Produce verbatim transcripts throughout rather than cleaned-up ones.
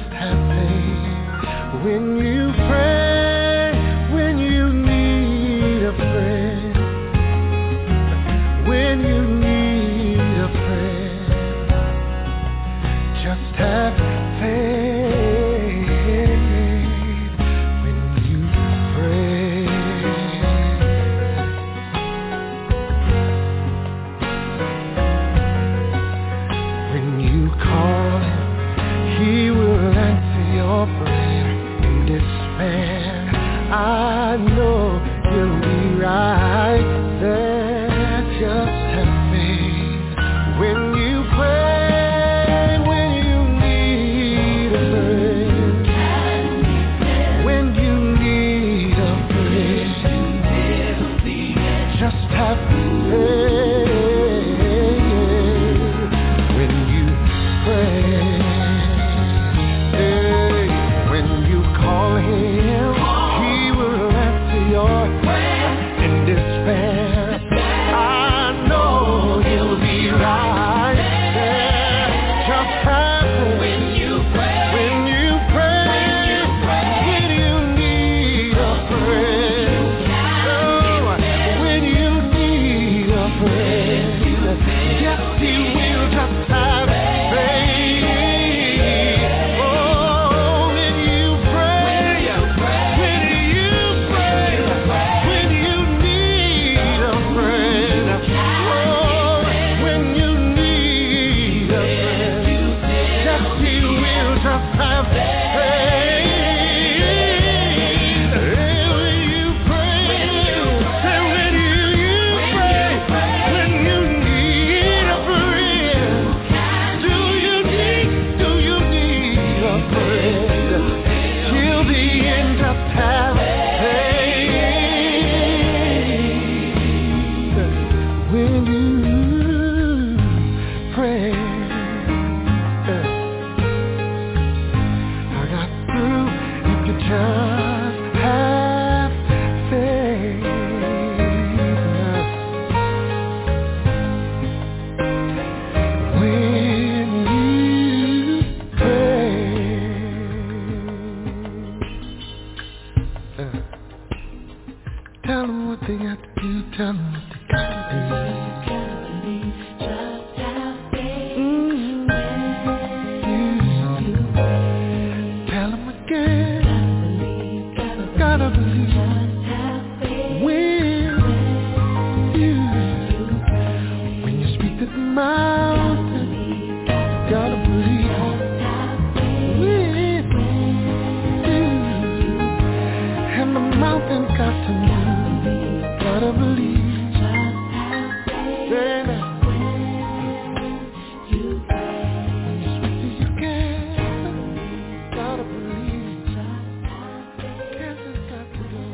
have faith. When you pray, when you need a friend, when you need a friend, just have faith. When you pray, when you call him, he will answer your prayer. In despair, I know you'll be right there. Just have faith. When you pray, when you need a friend, when you need a friend, just have faith. When you pray, hey, when you call him, he will answer your prayer. In despair, I know he'll be right there. Just have faith. When you pray, when you pray, when you need a friend, oh, when you need a friend, yes, he will. Just have faith. Oh, when you pray, when you pray, when you need a friend, oh, when you need a friend, yes, he will. Just have faith. When you pray, and when you pray, when you need a friend, do you need, do you need a friend? Till the end, just have faith. When you pray, I got through. If you just have faith. When you pray, uh, tell them what they got to do. Tell them what they got to do. Mm. Tell them again. Gotta believe. When you, when you speak to the mountain, gotta believe. When you, and the mountain got to move, gotta believe. Say that. When you speak to your cancer, gotta believe. Cancer's got to go.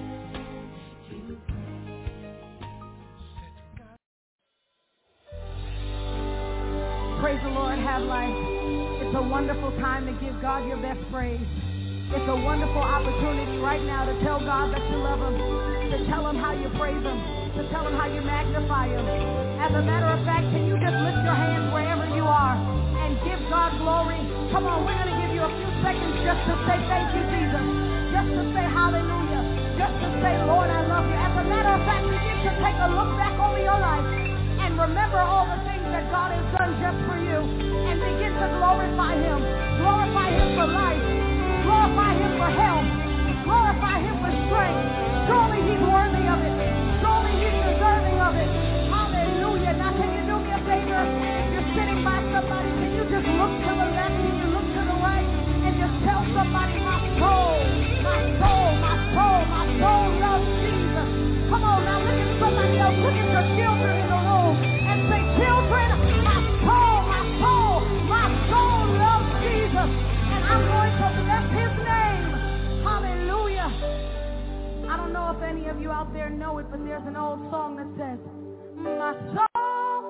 Praise the Lord, have life. It's a wonderful time to give God your best praise. It's a wonderful opportunity right now to tell God that you love him, to tell him how you praise him, to tell him how you magnify him. As a matter of fact, can you just lift your hands wherever you are and give God glory? Come on, we're going to give you a few seconds just to say thank you, Jesus, just to say hallelujah, just to say, Lord, I love you. As a matter of fact, begin to take a look back over your life and remember all the things that God has done just for you and begin to glorify him. Glorify him for life. Glorify him for health. Glorify him for strength. Surely he's worthy of it. Surely he's deserving of it. Hallelujah. Now can you do me a favor? If you're sitting by somebody, can you just look to the left? Can you look to the right? And just tell somebody, my soul, my soul, my soul, my soul loves Jesus. Come on now, look at somebody else. Look at your children in the room and say, children, my soul, my soul, my soul loves Jesus. And I'm going to bless his name. Hallelujah. I don't know if any of you out there know it, but there's an old song that says, my soul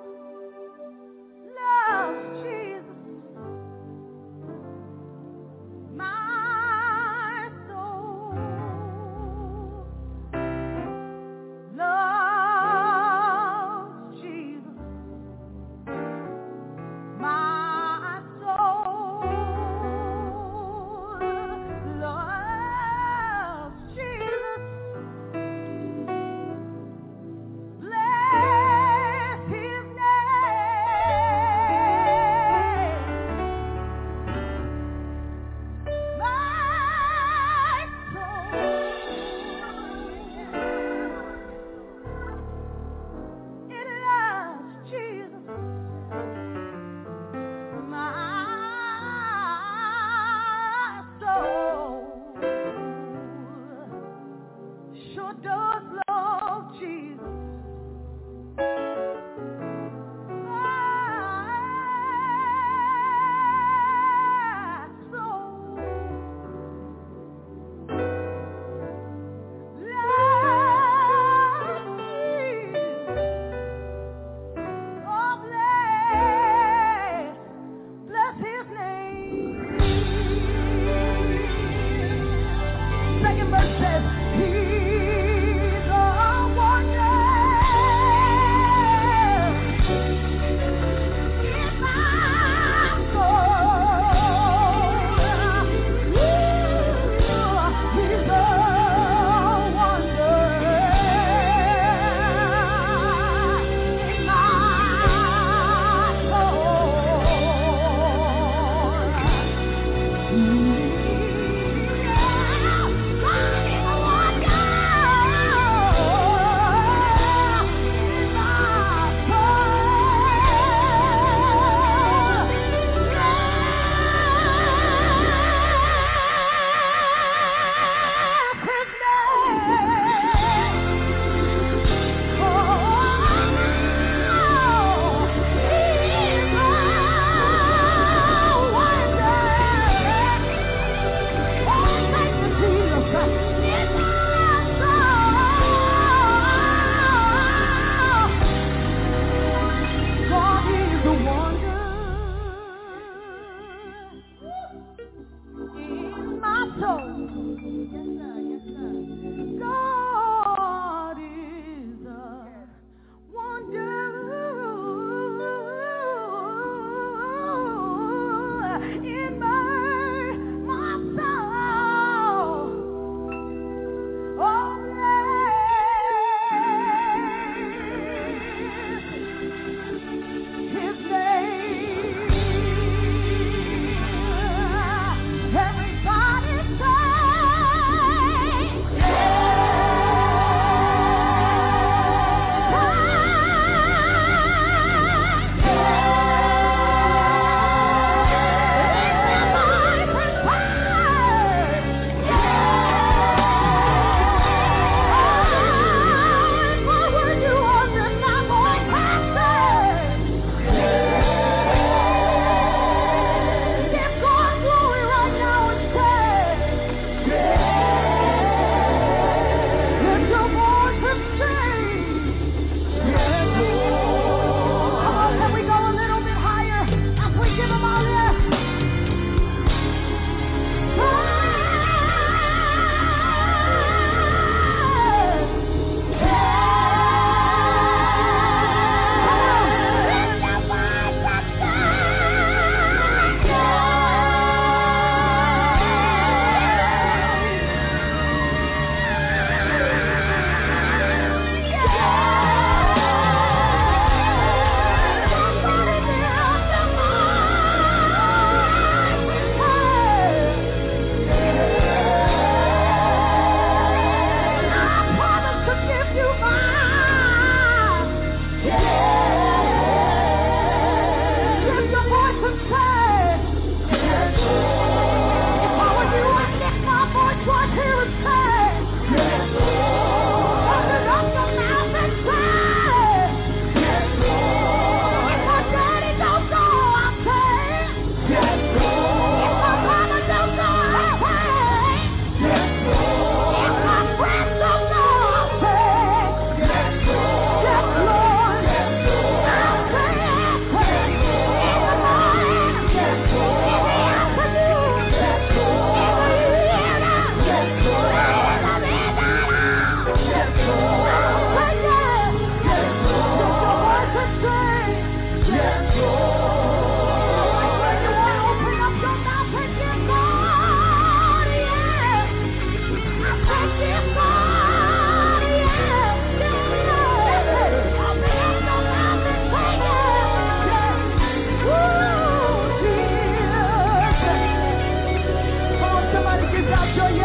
loves Jesus. My soul loves Jesus. My soul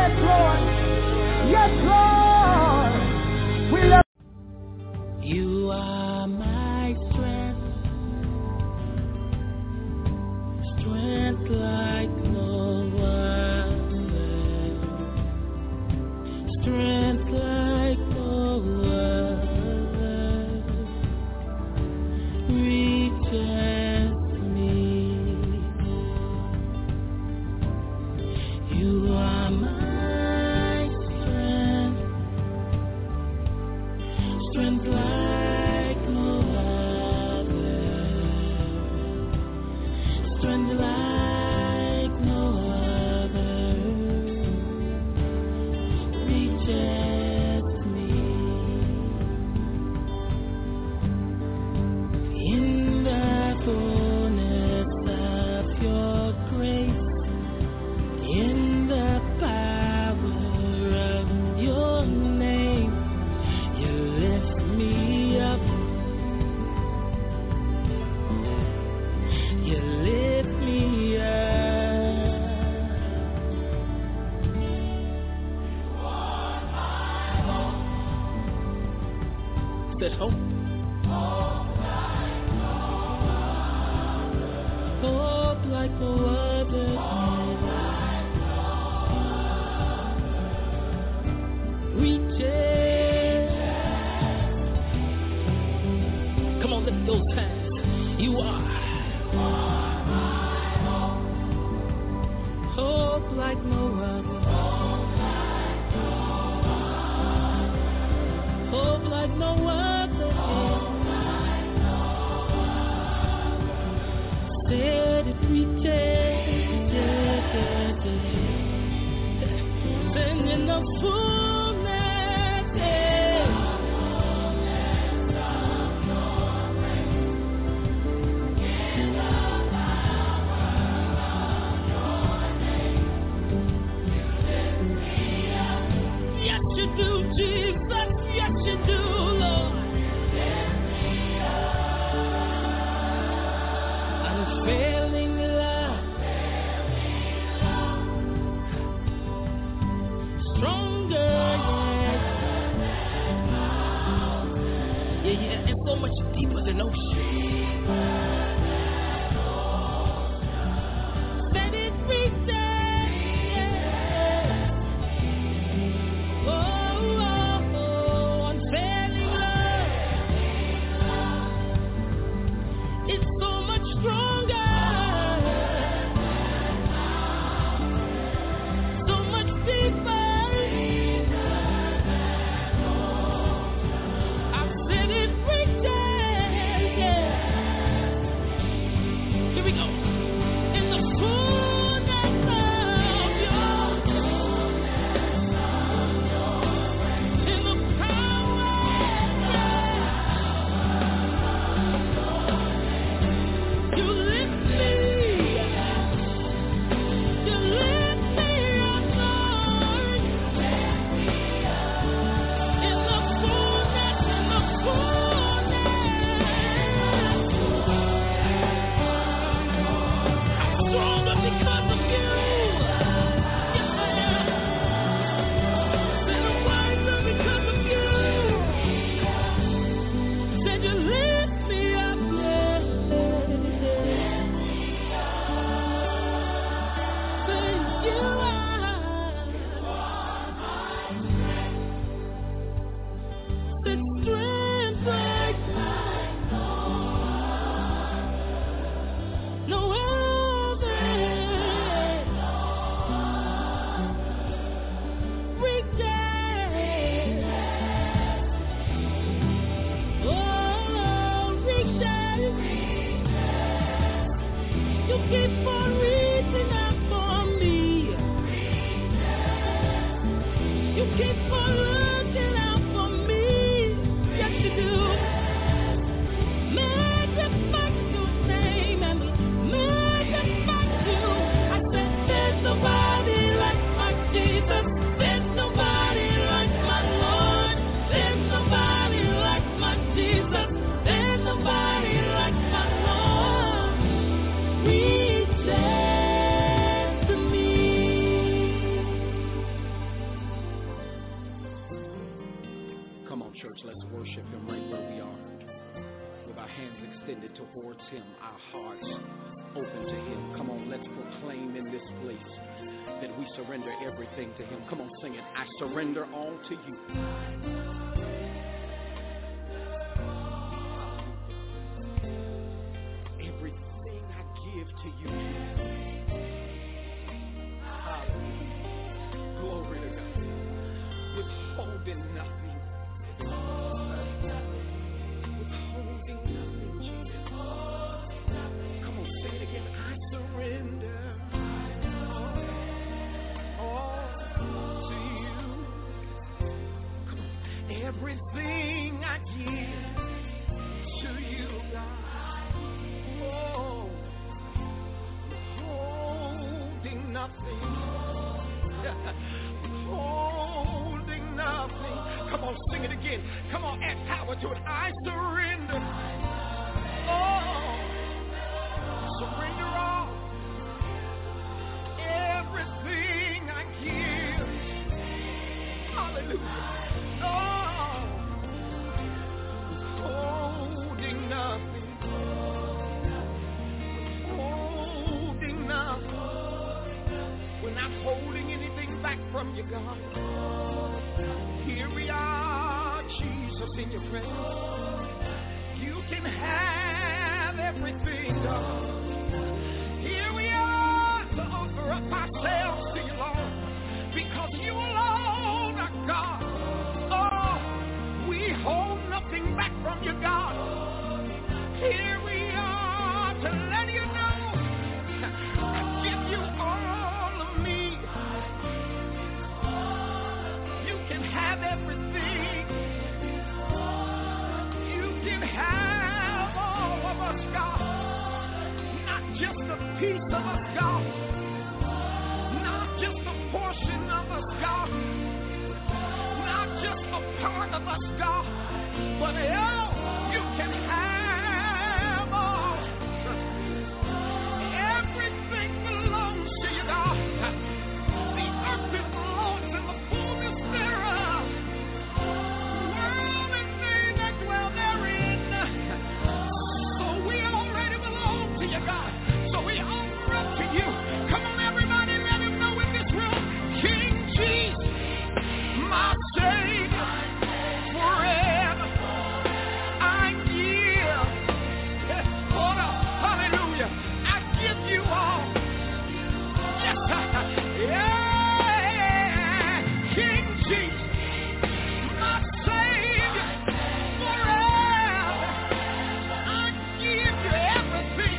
Yes, Lord. Yes, Lord. We love You are my strength, strength like no other, strength like no other, reaches me. You are my strength, strength like no other, strength like no other, reaches me. In the fullness of your grace, in the power of your name, you lift me up, you lift me up. Said hope. Hope like no other. Reaches. Come on, lift those hands. You are. Hope like no other. Hope like no other. Said it reaches. Then in the fullness, yes you do, Jesus, yes you do, Lord. Unfailing love, stronger, yeah, yeah, yeah, and so much deeper than ocean. Let it reach oh, oh, oh, unfailing love, it's so much stronger, so much deeper. I said it reaches, yeah. towards him, our hearts open to him. Come on, let's proclaim in this place that we surrender everything to him. Come on, sing it. I surrender all to you. Everything I give to you. Hallelujah. Glory to God. Withholding nothing. Withholding nothing, Jesus. Come on, say it again. I surrender. Everything I give to you, God. Oh, holding nothing. Holding nothing. Come on, sing it again. Come on, add power to it. I surrender. Oh, surrender all. Everything I give. Hallelujah. Holding anything back from you, God. Here we are, Jesus, in your presence. You can have everything, God. Here we are to offer up ourselves to you, Lord, because you alone are God. Oh, we hold nothing back from you, God. Here we are to let you know I give you all. Have everything. You can have all of us, God. Not just a piece of us, God. Not just a portion of us, God. Not just a part of us, God. But oh, you can have all. Everything belongs to you, God. The earth is Lord's and the fullness thereof. God. So we offer up to you. Come on, everybody, let him know in this room. King Jesus, my Savior, forever I give. Yes, hold up, hallelujah. I give you all. Yes, yeah, King Jesus, my Savior, forever I give you everything.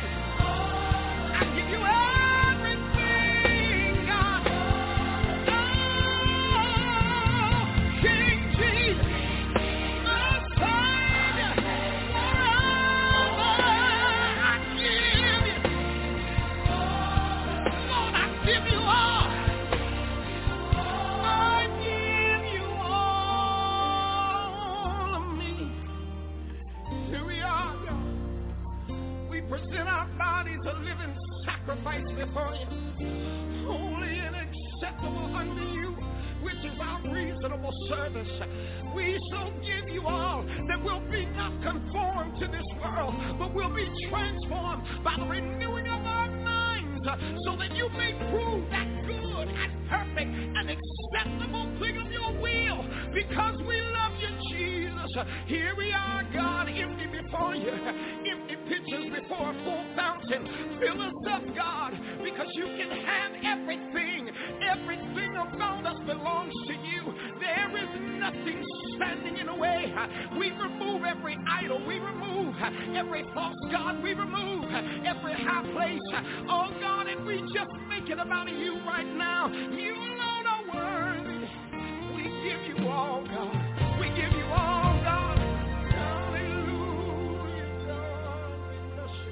Present our bodies a living sacrifice before you, holy and acceptable unto you, which is our reasonable service. We so give you all that we'll be not conformed to this world, but we'll be transformed by the renewing of our minds, so that you may prove that good and perfect and acceptable thing of your will, because we love you, Jesus. Here we are, God, empty before you, empty pitchers before a full fountain. Fill us up, God, because you can have everything. Everything about us belongs to you. There is nothing standing in the way. We remove every idol. We remove every false god. We remove every high place. Oh, God, and we just make it about you right now. You alone are worthy. We give you all, God. We give you all, God. Hallelujah, God. We bless you.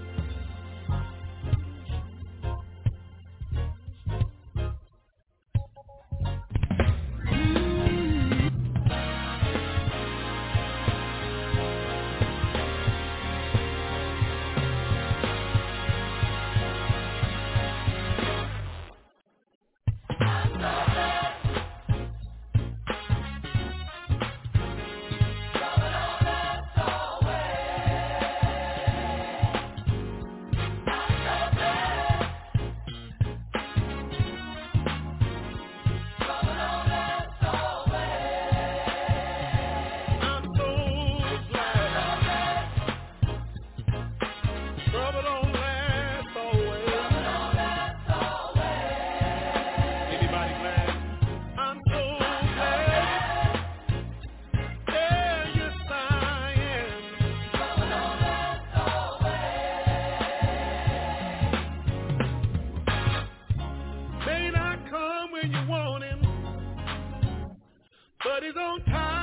come when you want him, but he's on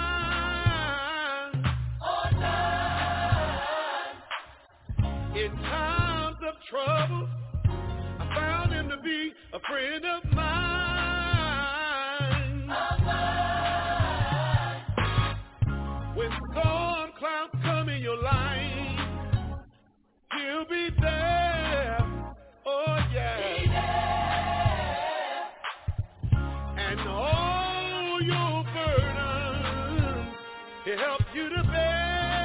time. On time. In times of trouble, I found him to be a friend of mine. Of mine. When storm clouds come in your life, he'll be there. Oh yeah. Be there. And all your burdens, he'll help you to bear.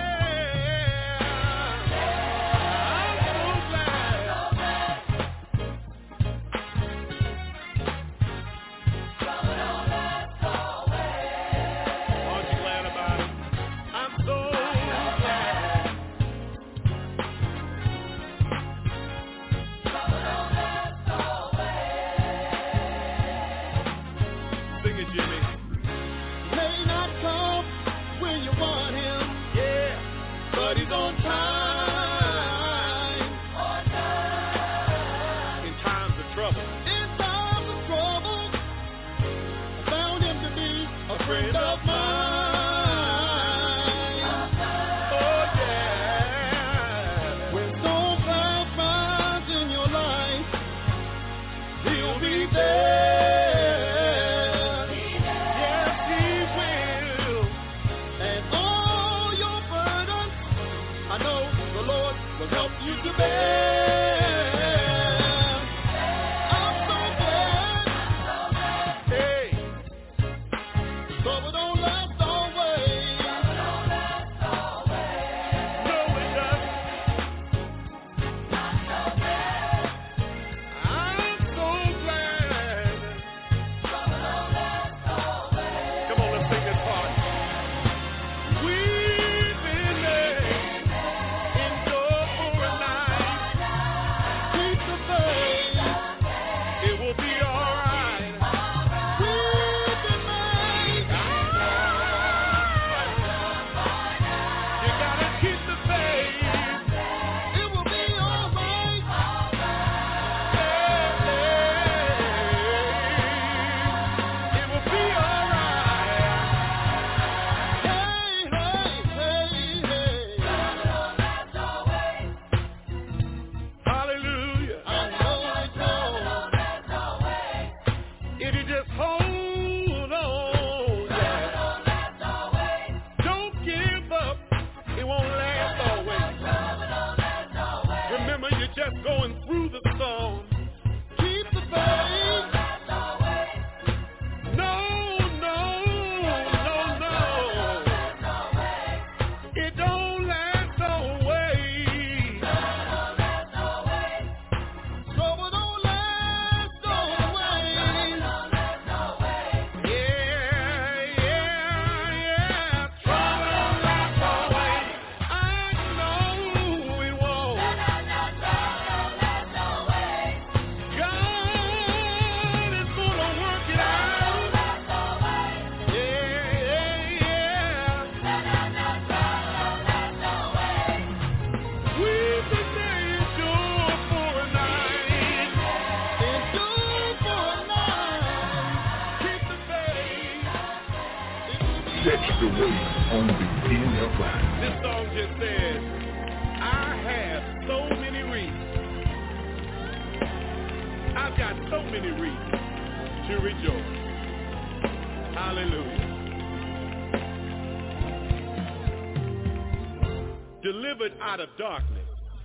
Out of darkness.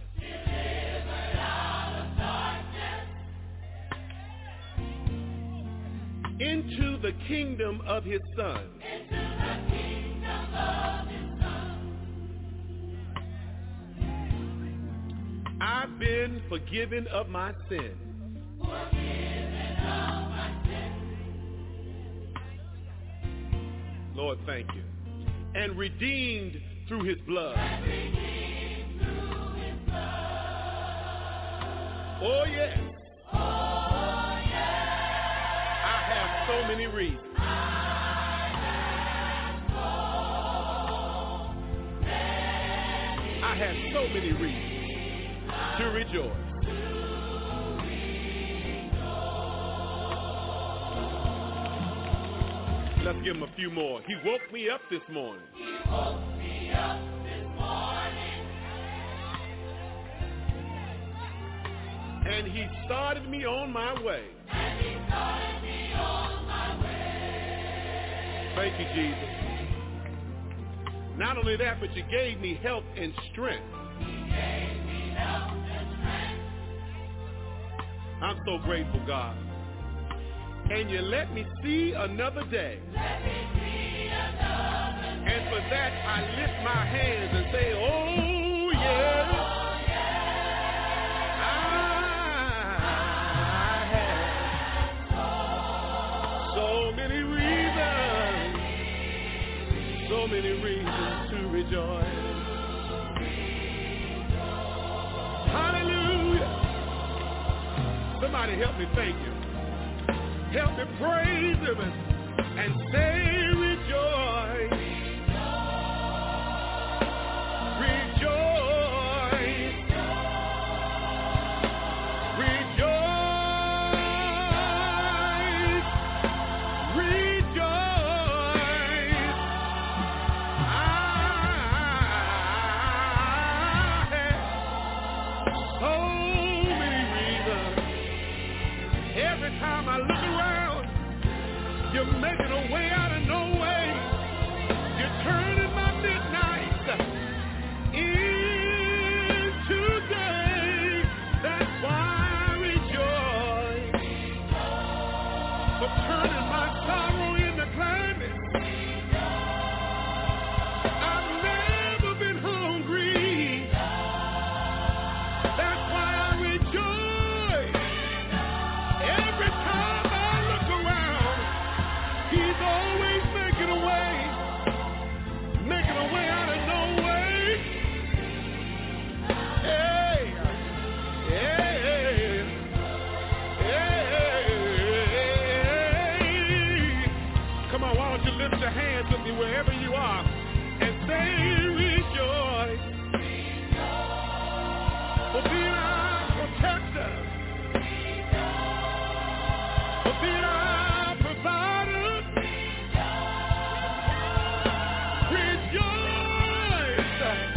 Delivered out of darkness. Into the kingdom of his son. Into the kingdom of his son. I've been forgiven of my sin. Forgiven of my sin. Lord, thank you. And redeemed through his blood. And redeemed. Oh yes. Oh yes. I have so many reasons. I have so many. I have so many reasons to rejoice. Let's give him a few more. He woke me up this morning. He woke me up this morning. And he started me on my way. And he started me on my way. Thank you, Jesus. Not only that, but you gave me health and strength. He gave me health and strength. I'm so grateful, God. And you let me see another day. Let me see another day. And for that, I lift my hands and say, oh, yes. Oh, yeah. I have so many reasons, so many reasons to rejoice. Hallelujah. Somebody help me thank you. Help me praise him and say rejoice. Rejoice. Rejoice. Rejoice. I have so many reasons. Every time I look around, you're making a way out of no way. You're turning my midnight into day. That's why I rejoice. For turning my sorrow into gladness. I've never been hungry. That's why I rejoice. Every time I look around, he's always making a way, making a way out of no way. Hey, hey, hey. Come on, why don't you lift your hands with me wherever you are and say rejoice. For being our protector. For being our provider. Rejoice.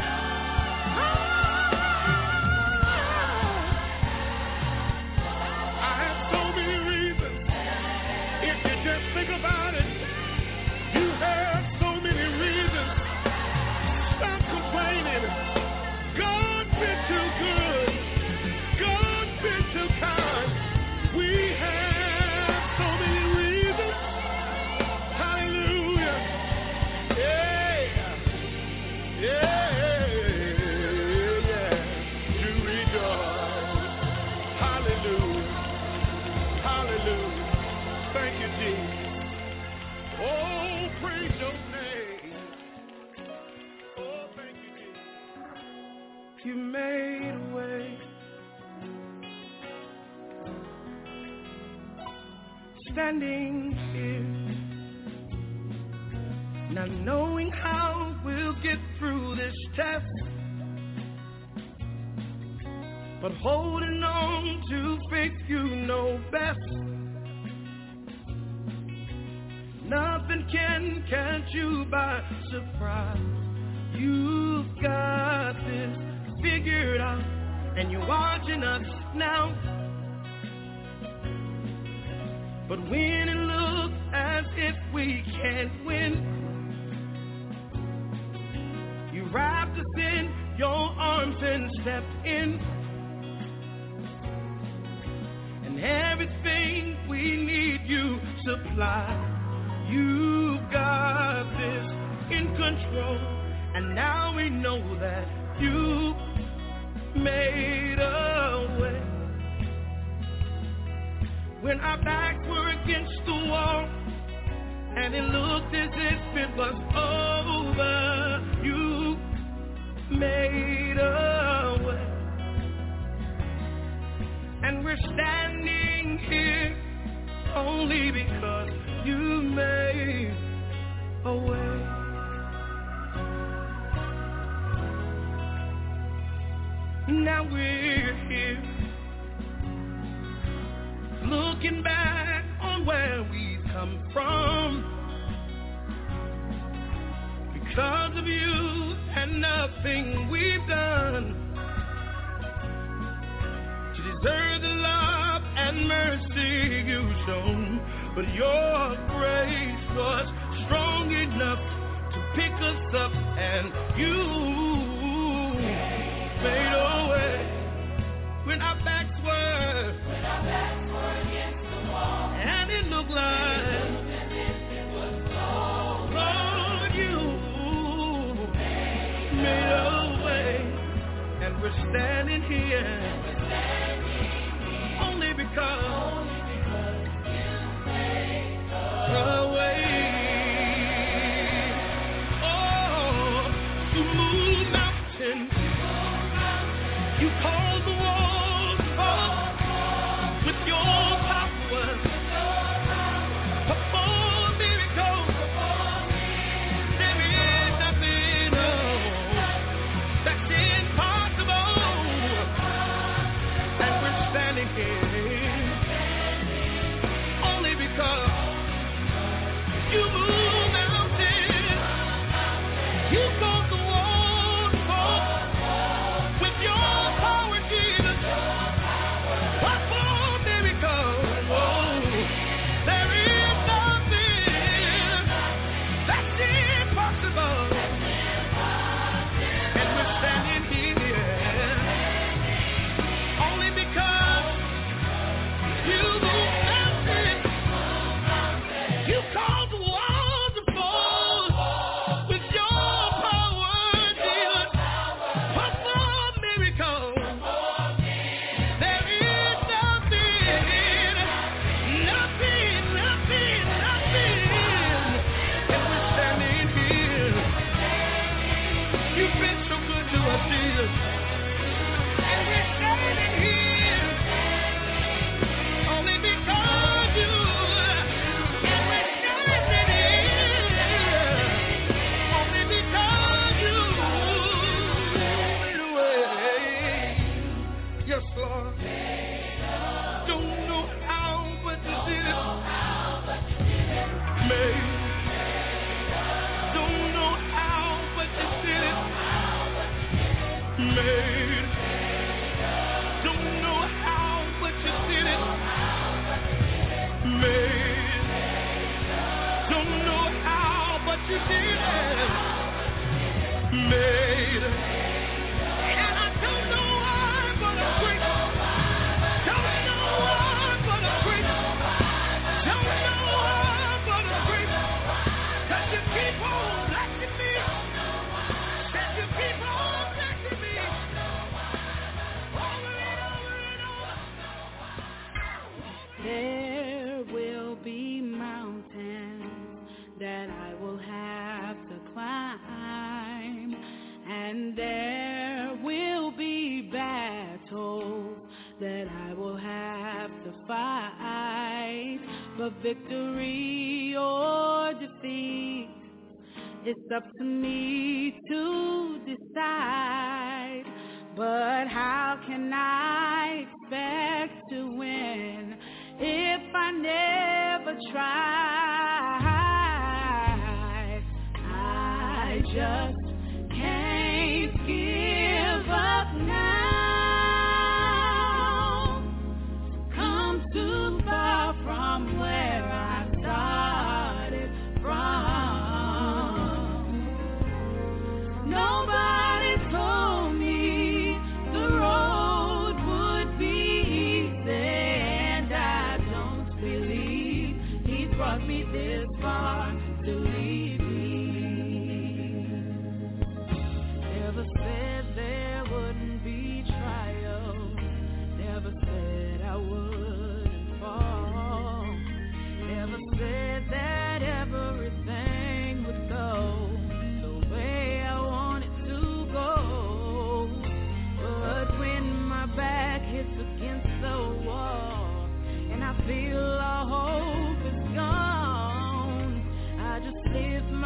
I have so many reasons. If you just think about it, you have so many reasons. Stop complaining. God's been too good. God's been too kind. We have so many reasons. Hallelujah. Yeah. Yeah. Yeah. To rejoice. Hallelujah. Hallelujah. Thank you, Jesus. Oh, praise your name. Oh, thank you, Jesus. You made a way. Standing here, not knowing how we'll get through this test, but holding on to faith you know best. Nothing can catch you by surprise. You've got this figured out, and you're watching us now. But when it looks as if we can't win, you wrapped us in your arms and stepped in. And everything we need you supply. You've got this in control. And now we know that you made a way. When our backs were against the wall and it looked as if it was over, you made a way. And we're standing here only because you made a way. Now we're here, looking back on where we've come from, because of you and nothing we've done to deserve the love and mercy you've shown. But your grace was strong enough to pick us up, and you made a way when our backs were, when our backs were against the wall, and it looked like Lord, you made a way, and we're standing here only because a way. Oh, you move mountains, you cause the walls to fall with your power. Perform miracles. There is nothing, no, that's impossible. And we're standing here only because you move mountains, you cause the walls to fall with your power, Jesus. Perform miracles. Oh, there is nothing that's impossible. And we're standing here only because you move mountains, you cause the walls to fall with your power, Jesus. Perform miracles. There is nothing, nothing, nothing, nothing. And we're standing here. You've been so good to us, Jesus. And we're standing here only because you. And we're standing here only because you made a way. Yes, Lord. Don't know how, but you did it. Made. Don't know how, but you did it. Made. Don't know how, but you did it. Made. Don't know how, but you did it. Made. And I don't know why, but I'm grateful. Don't know why, but I'm grateful. Don't know why, but I'm grateful. 'Cause you keep on blessing me. 'Cause you keep on blessing me. Over and over and over. There will be mountains that I will have to climb, and there will be battles that I will have to fight. But victory or defeat, it's up to me to decide. But how can I expect to win if I never try? I just can't give up now. Come too far from where I started from. Nobody told me the road would be easy, and I don't believe He's brought me this far to leave me. Never said there wouldn't be trials, never said I wouldn't fall, never said that everything would go the way I want it to go. But when my back hits against the wall and I feel all hope is gone, I just lift my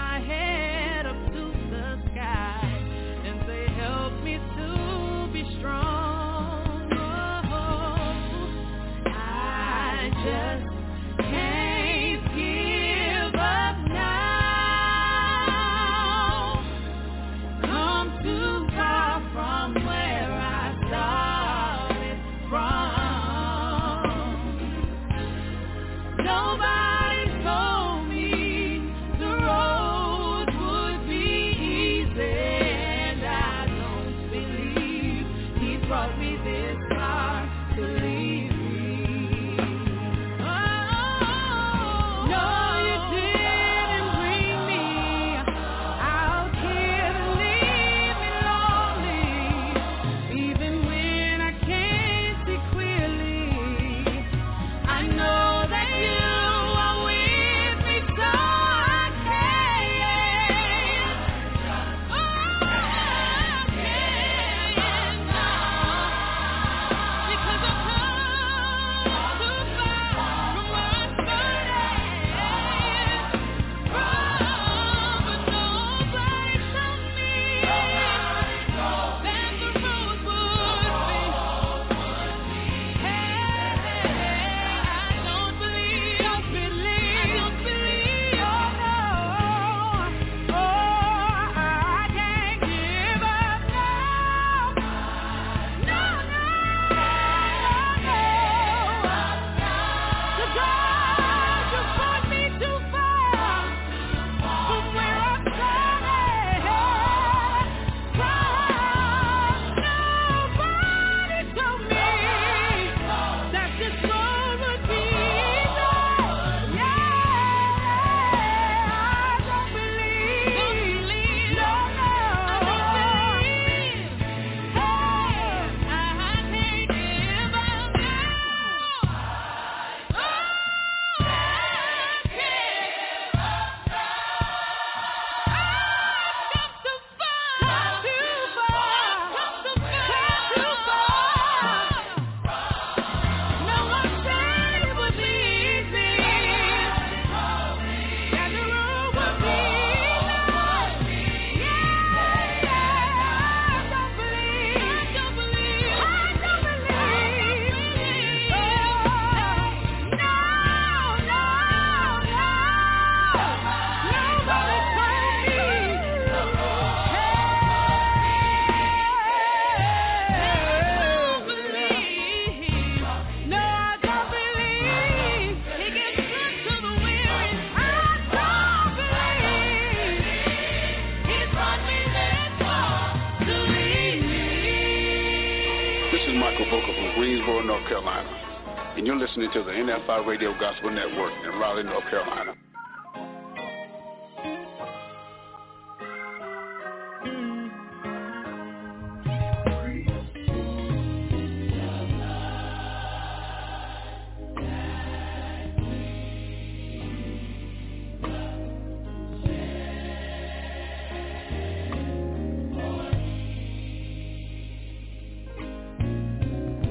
and you're listening to the N F I Radio Gospel Network in Raleigh, North Carolina.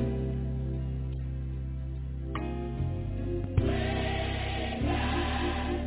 Way back.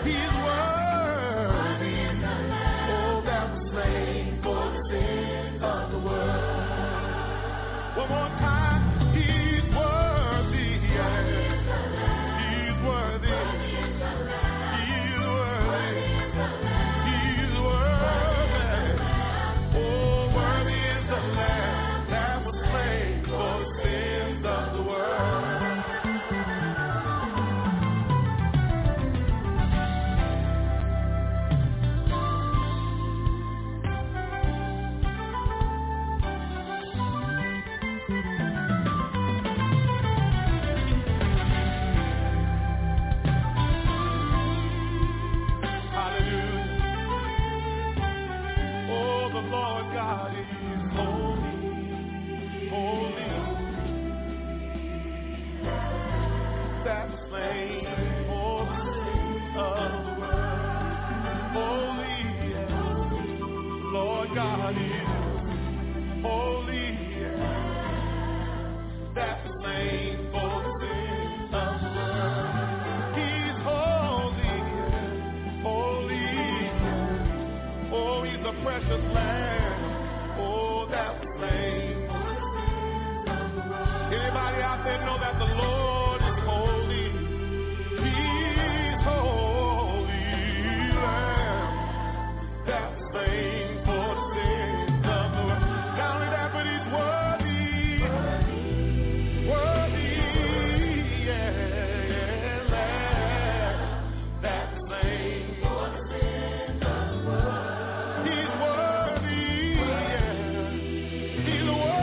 He's worthy. Oh, that was slain for the sins of the world. One more time. He's worthy. Yeah. He's worthy. He's worthy. He's worthy. Oh, worthy is the Lamb that was slain for the sins of the world. God is holy, holy. That was slain for the sins of the world. Holy, Lord God is holy. That was slain for the sins of the world. He's holy, holy. Oh, he's a precious Lamb. Anybody out there know that the Lord is holy? He's holy Lamb that was slain for the sins of the world. Not only that, but he's worthy, worthy, yeah, Lamb that was slain for the sins of the world. He's worthy, yeah, he's worthy.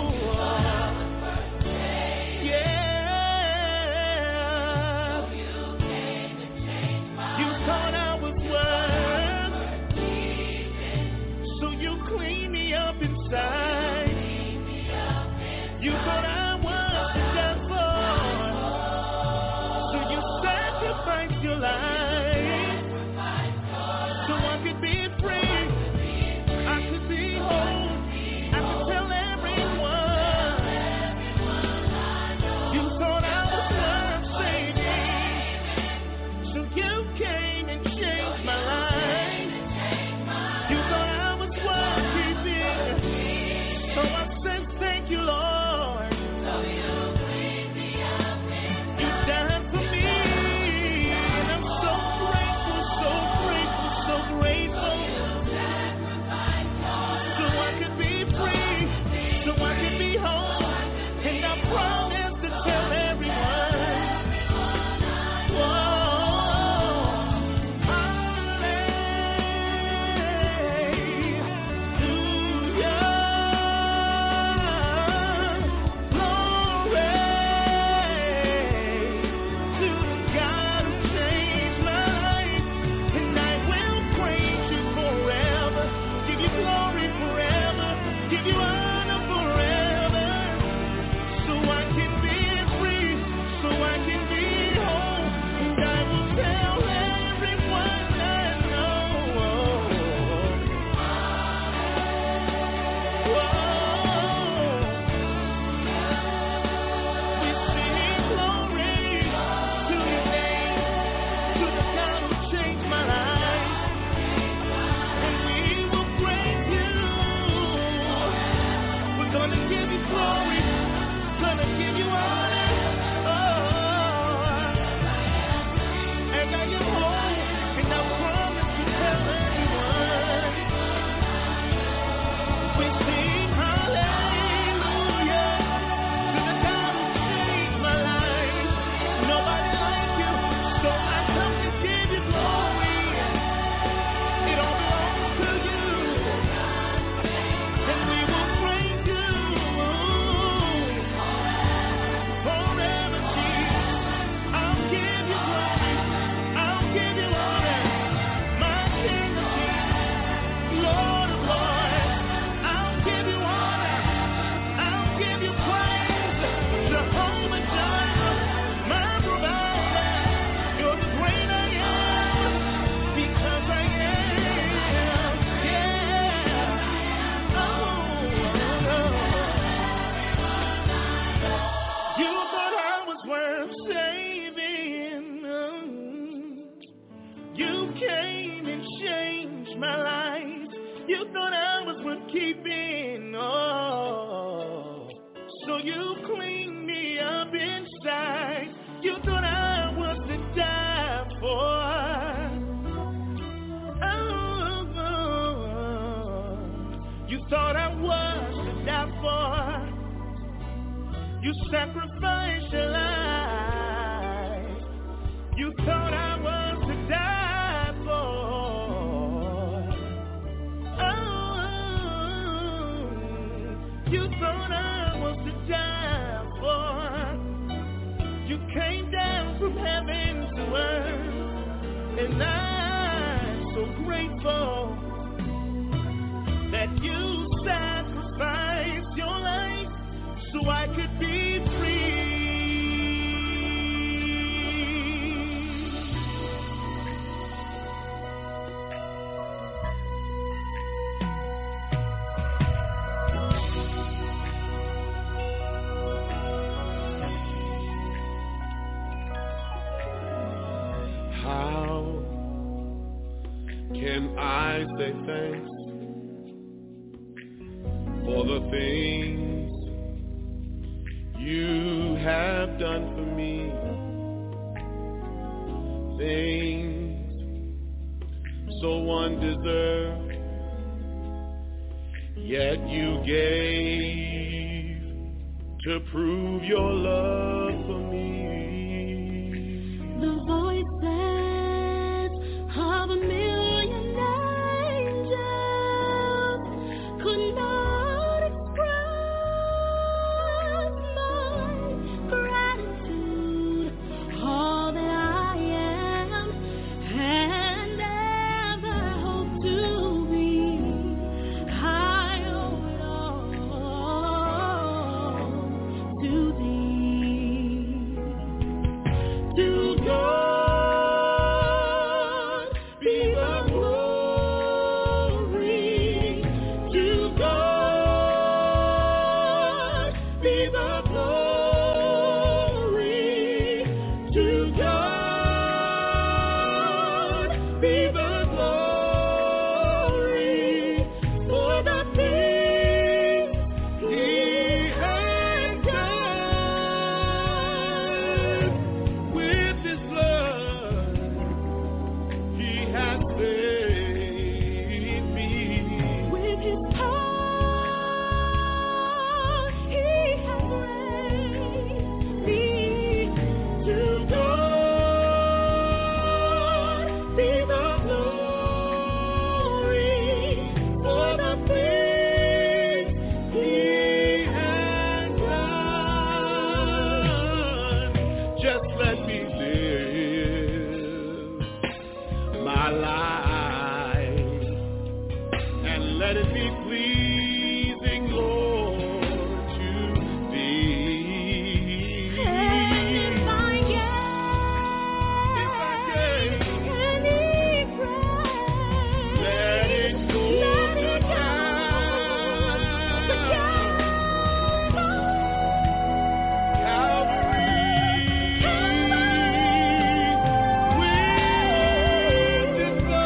You my life. You thought I was worth keeping, oh. So you cleaned me up inside. You thought I was to die for. Oh, oh. You thought I was to die for. You sacrificed your life. You thought I was to die for. Oh, you thought I was to die for. You came down from heaven to earth, and I'm so grateful that you sacrificed your life so I could be free. How can I say thanks for the things you have done for me? Things so undeserved, yet you gave to prove your love for me. The voices of a million angels could not express my gratitude. All that I am and ever hope to be, I owe it all to thee. To God be the glory. To God be the glory. To God be the glory for the things He has done. With His blood, He has saved me. With His power, He has raised me. To God be the glory for the things He has done. Just let me live my life and let it be pleasing, Lord, to Thee. And if I If I get can, any praise, let it go let to it go to Calvary. With His blood,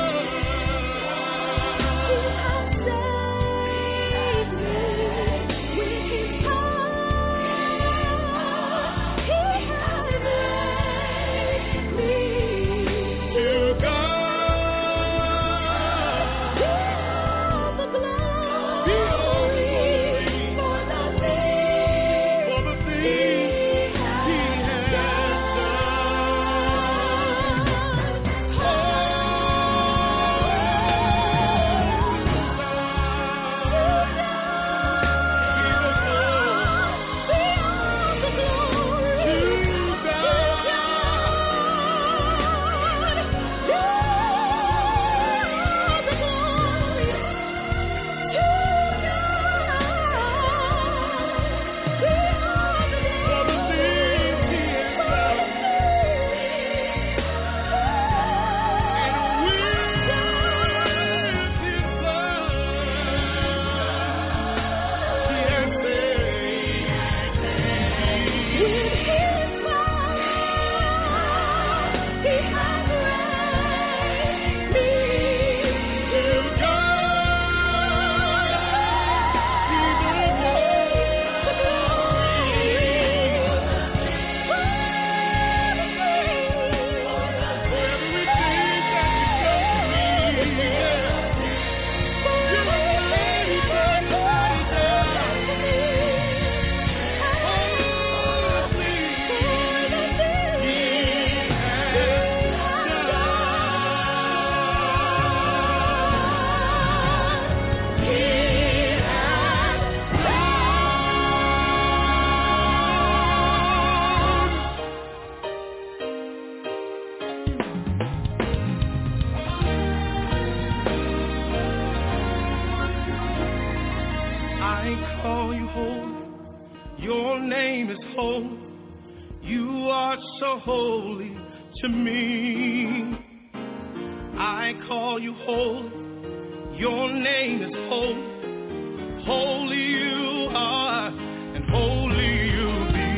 Your name is holy. You are so holy to me. I call you holy. Your name is holy. Holy you are, and holy you be.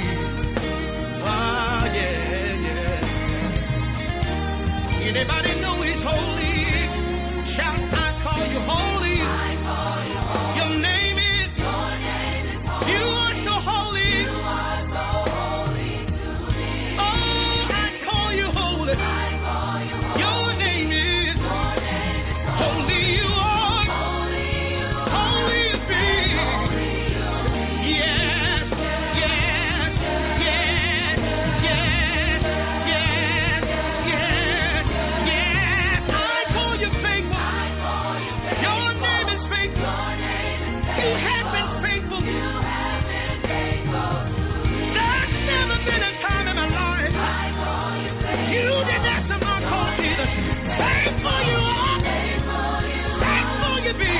Ah, yeah, yeah. Anybody know he's holy? Shout, I call you holy. I call you holy. Your name is. Your name is holy. You are so holy. You are so holy to me. Oh, I call you holy. I call you holy. Your name is. Your name is holy. Holy you are. Holy you are. Holy you be. Holy you be. Yes, yes, yes, yes, yes, yes, yes. I call you faithful. I call you faithful. Your name is faithful. Your name is faithful. You have been faithful. You have been faithful. There's never been a time in my life. I call you faithful. You didn't answer my call, Jesus. Faithful you are. Faithful you are. Faithful you be.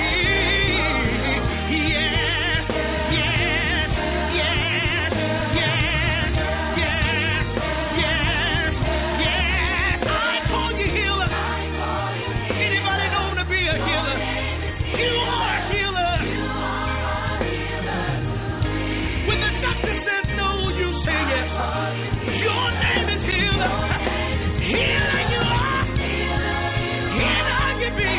Yes, yes, yes, yes, yes, yes, yes. I call you healer. I call you healer. Anybody know to be a healer? You are a healer. You are a healer. When the doctor says no, you say yes. Your name is healer. Healer you are. Healer you be.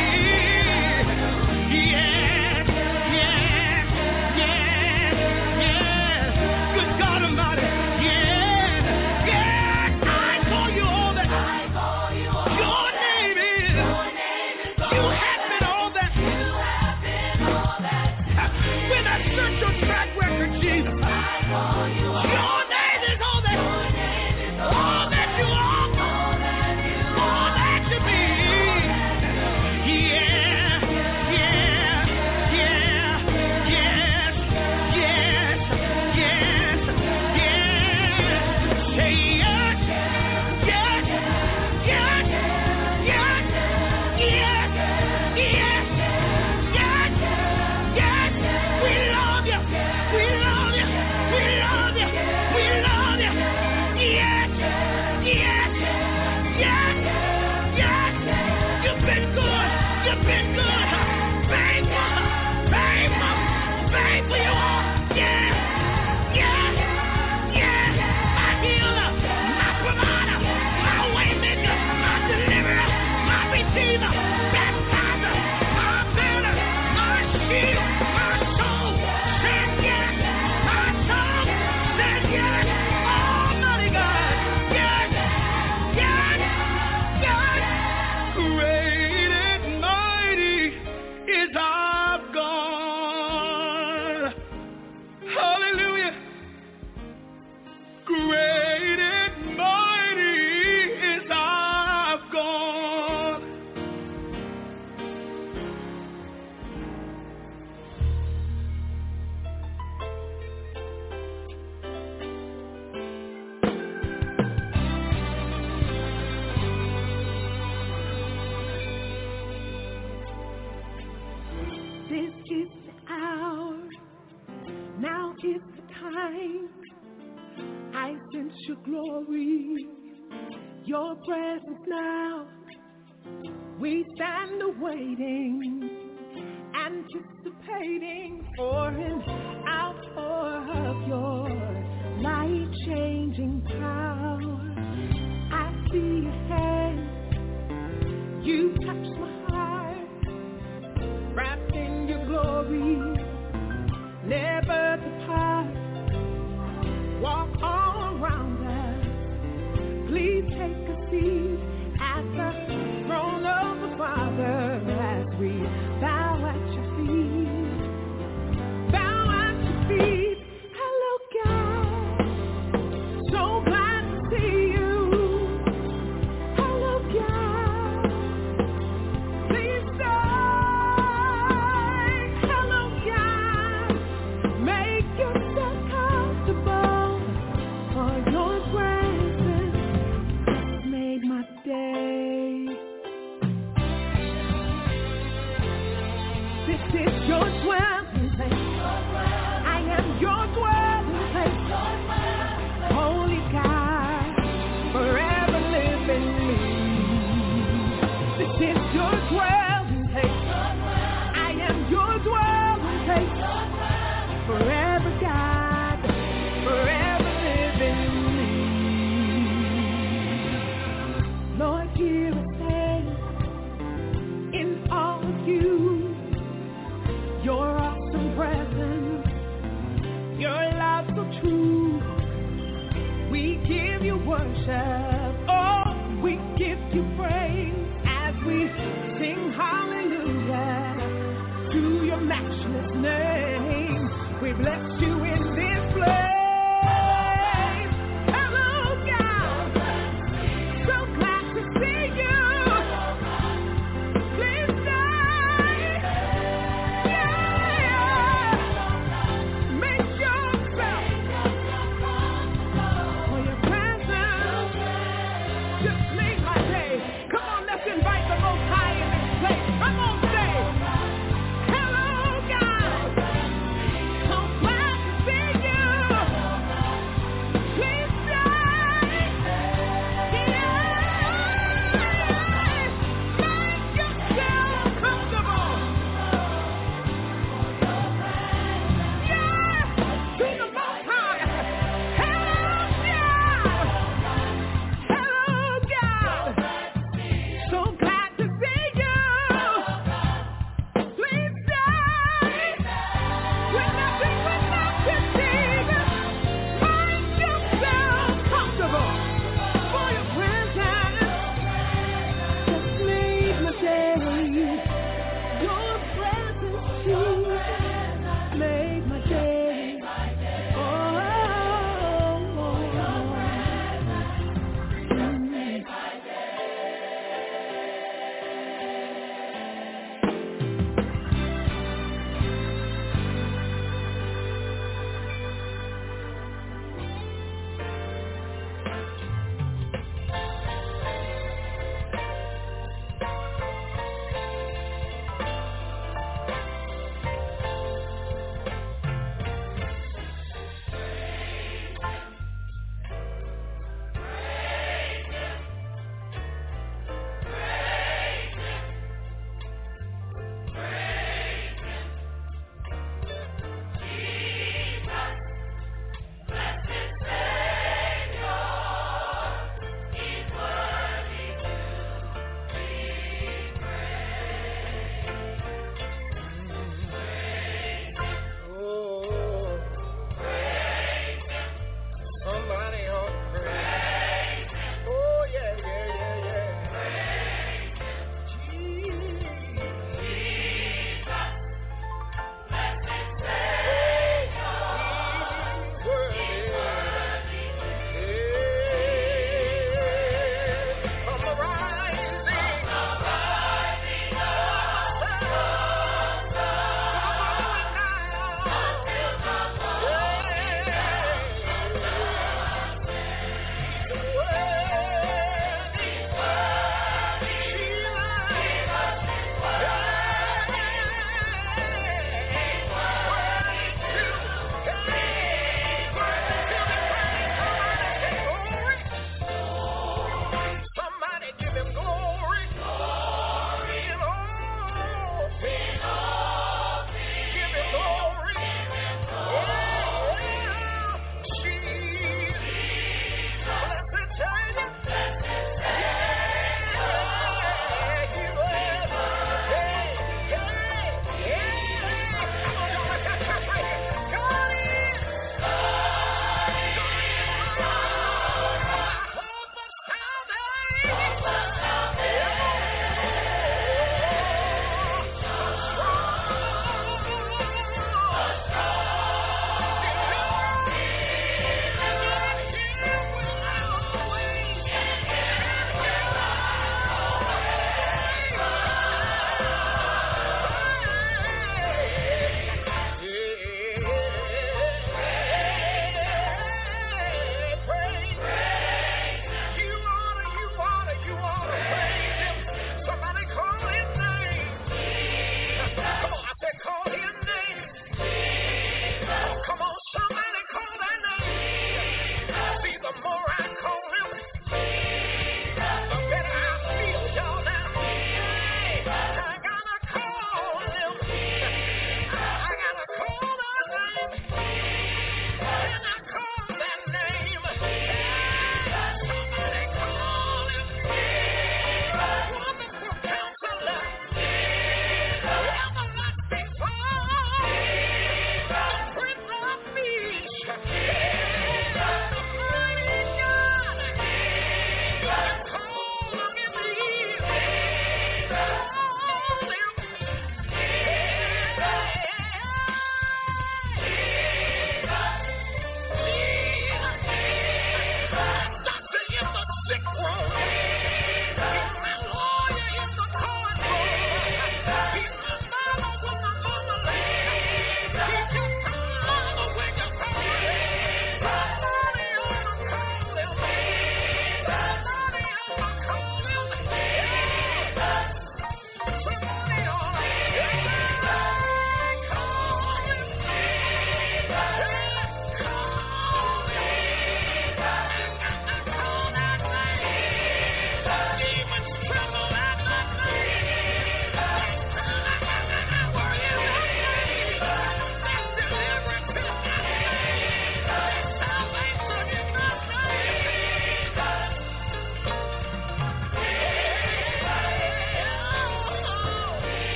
Yes, yes, yes, yes. Good God Almighty. Yes, yes. I call you all that. I call you all. Your name is. Your name is. You have been all that. You have been all that. When I search your track record, Jesus. I call you all. Your name is all that. Your name is all that you are. All that you are. All that you be. Yeah, yeah, yeah, yes, yes, yes, yes. Say yes, yes, yes, yes, yes, yes, yes, yes. We love you. We love you. We love you. We love you. Yes, yes, yes, yes. You've been good. You've been good. Faithful, faithful, faithful you are. Yes, yes, yes. My healer, my provider, my way maker, my deliverer, my redeemer, baptizer, my banner, my shield, my soul said yes. My tongue said yes. Almighty God, yes, yes, yes. Great and mighty is our God. Hallelujah. Great and mighty is our God. This is the hour. Now is the time. I sense your glory, your presence now. We stand awaiting, anticipating, pouring out of your life-changing power. I see your hand. You touch my heart, wrapped in your glory, never depart. Walk all around us. Please take a seat at the throne of the Father as we bow at your feet. Bow at your feet. Hello, God. So glad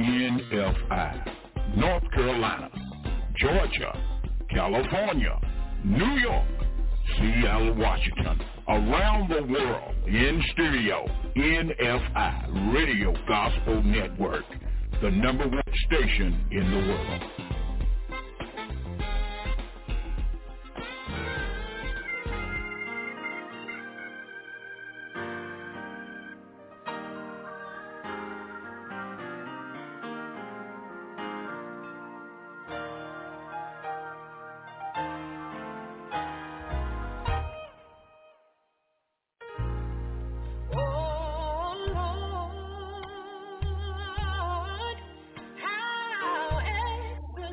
N F I. North Carolina, Georgia, California, New York, Seattle, Washington, around the world, in stereo, N F I, Radio Gospel Network, the number one station in the world. Oh, Lord, how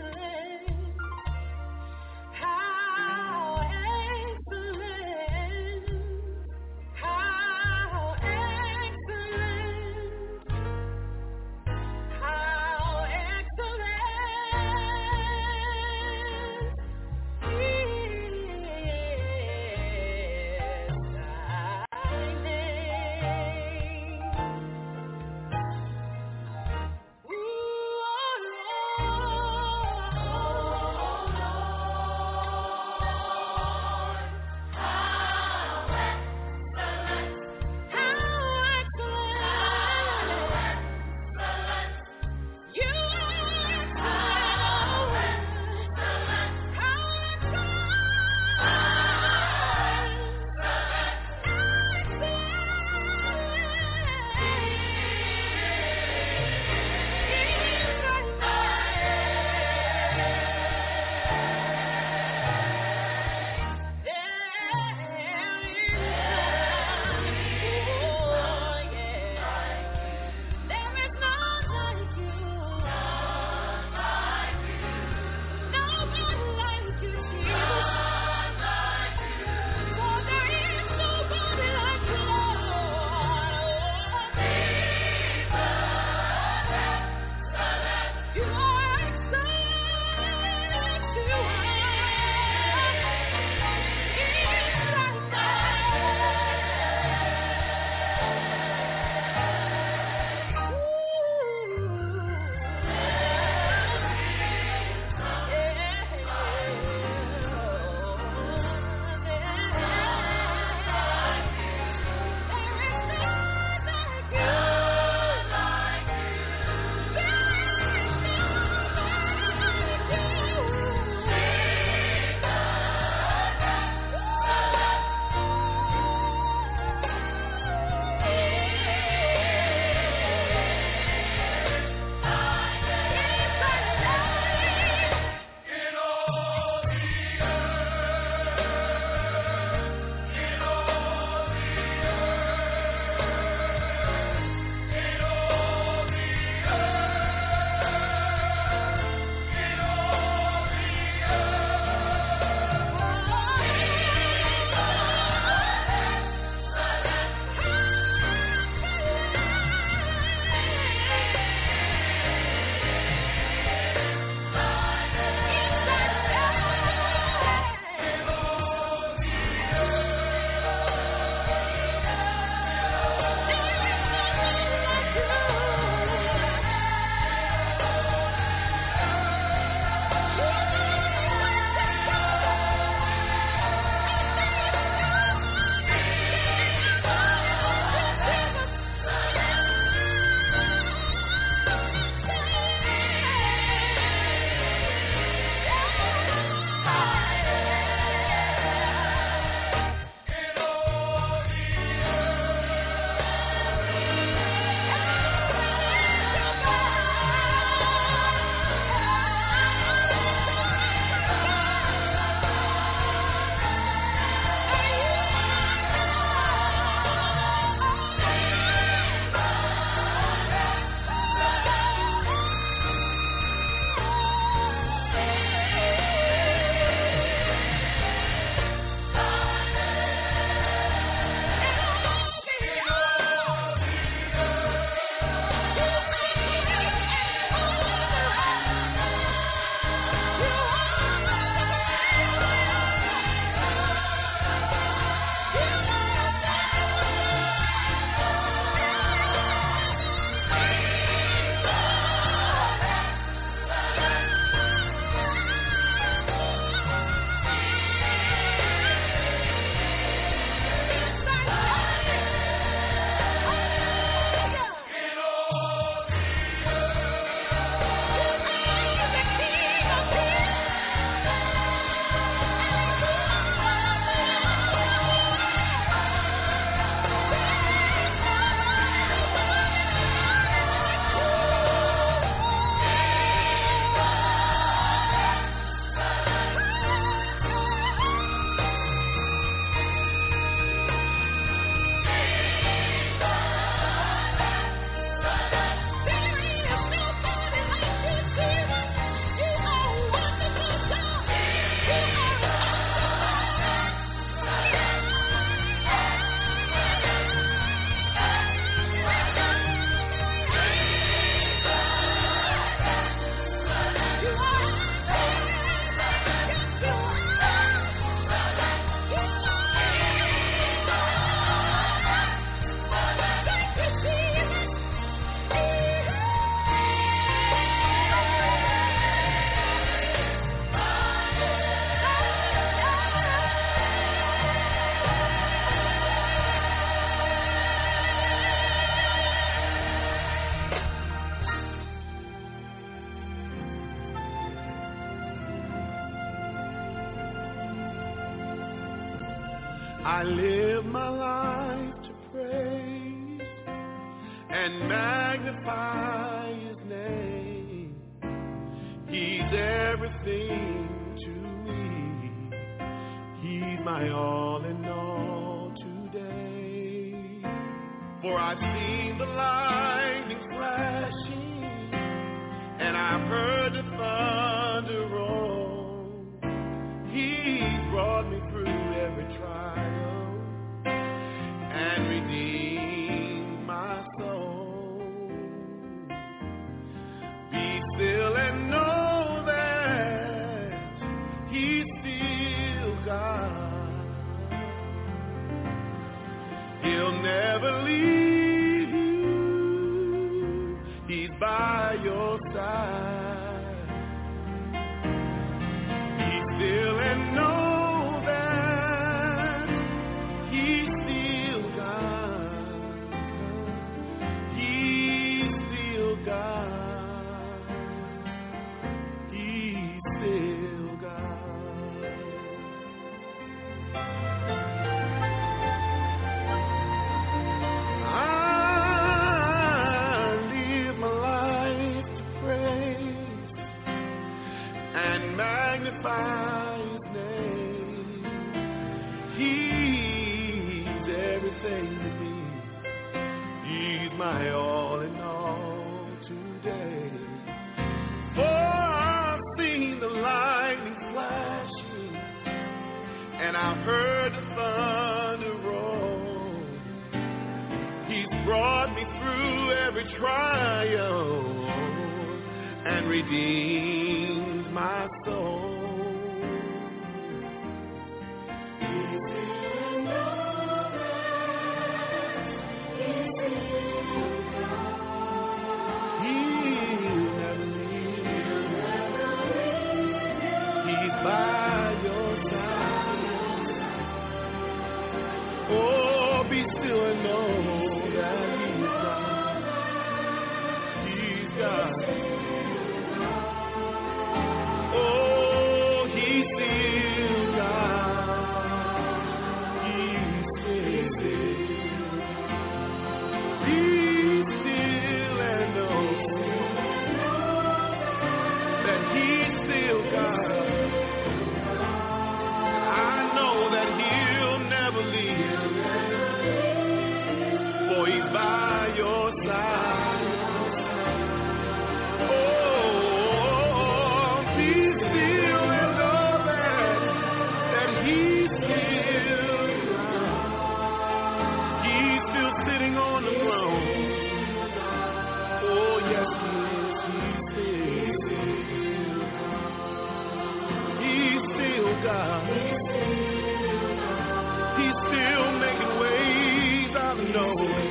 I live my life to praise and magnify his name. He's everything to me. He's my all in all today. For I've seen the lightning flashing and I've heard the thunder roll. He's brought me through every trial and redeemed my soul. Be still and know that he's still God. He'll never leave you. He's by your side. Be still and know magnify his name. He's everything to me. He's my all in all today. For I've seen the lightning flashing and I've heard the thunder roll. He's brought me through every trial and redeemed my soul. By your side. Oh, be still and know that he's God. He's God. Oh, he's still God. He's still. Be still and know that he's still God. By your side. Oh, be still and know that, that he's still, he's still sitting on the throne. Oh, yes, he is. He's still, he's still God. He's still making ways out of no way.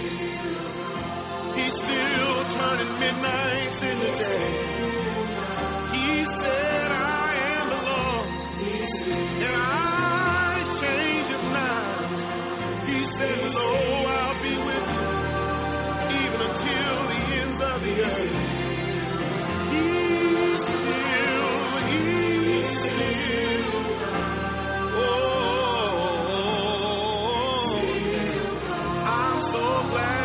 Turning midnight in the day. He said, I am the Lord, and I change it now. He said, lo, I'll be with you, even until the ends of the earth. He's still, he's still, oh, I'm so glad.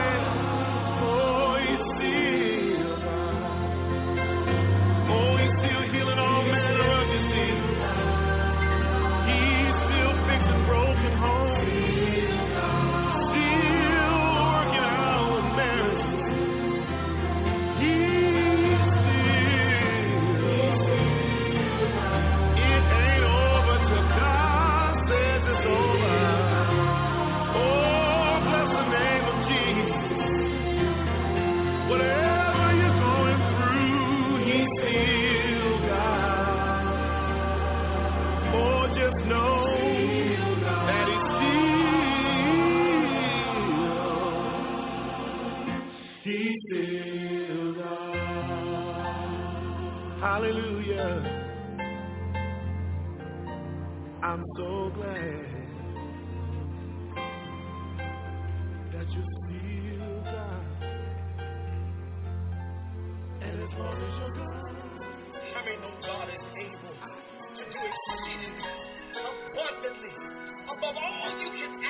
Hallelujah. I'm so glad that you're still God. And as long as you're God, I mean, no God is able to do exceedingly abundantly above all you can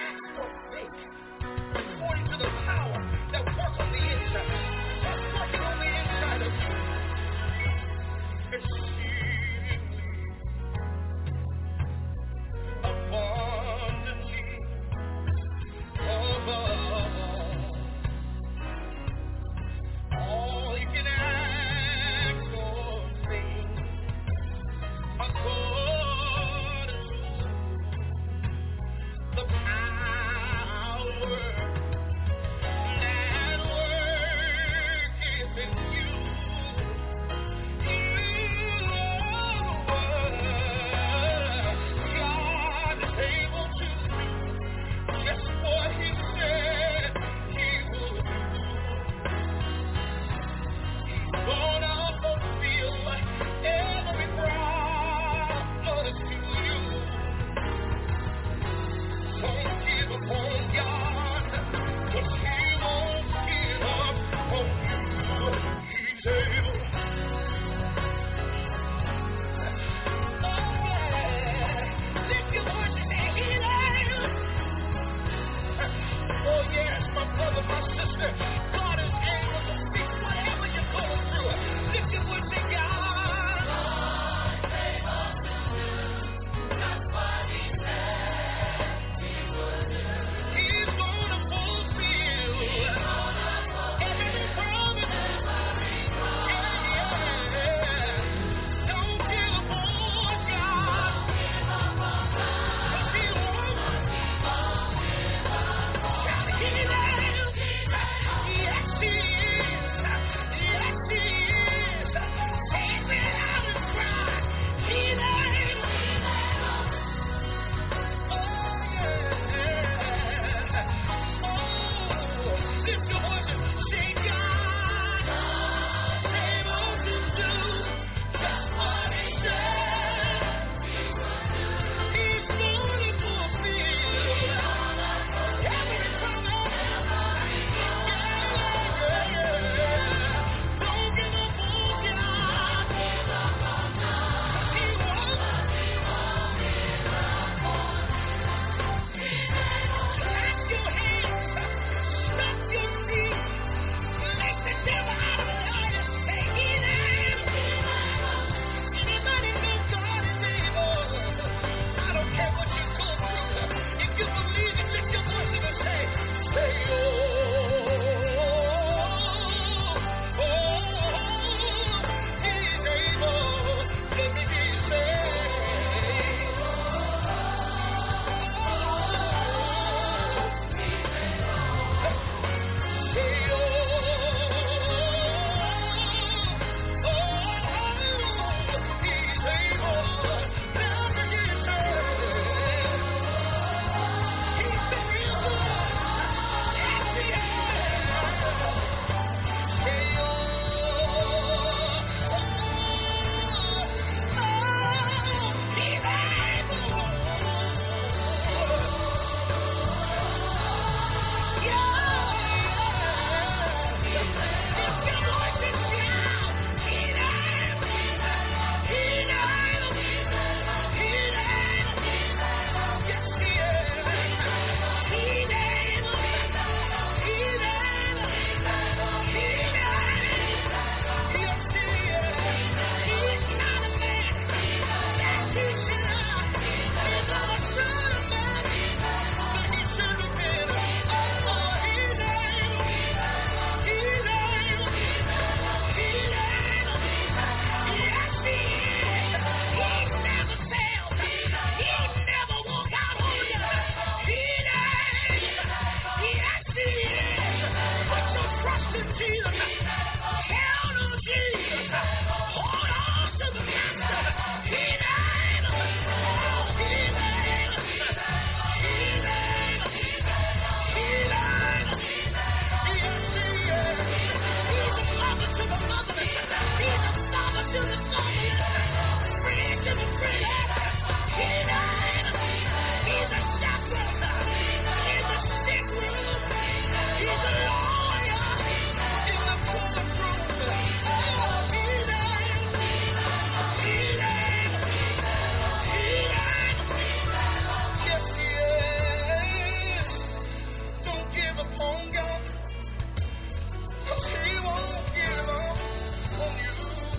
on God, 'cause He won't give up on you.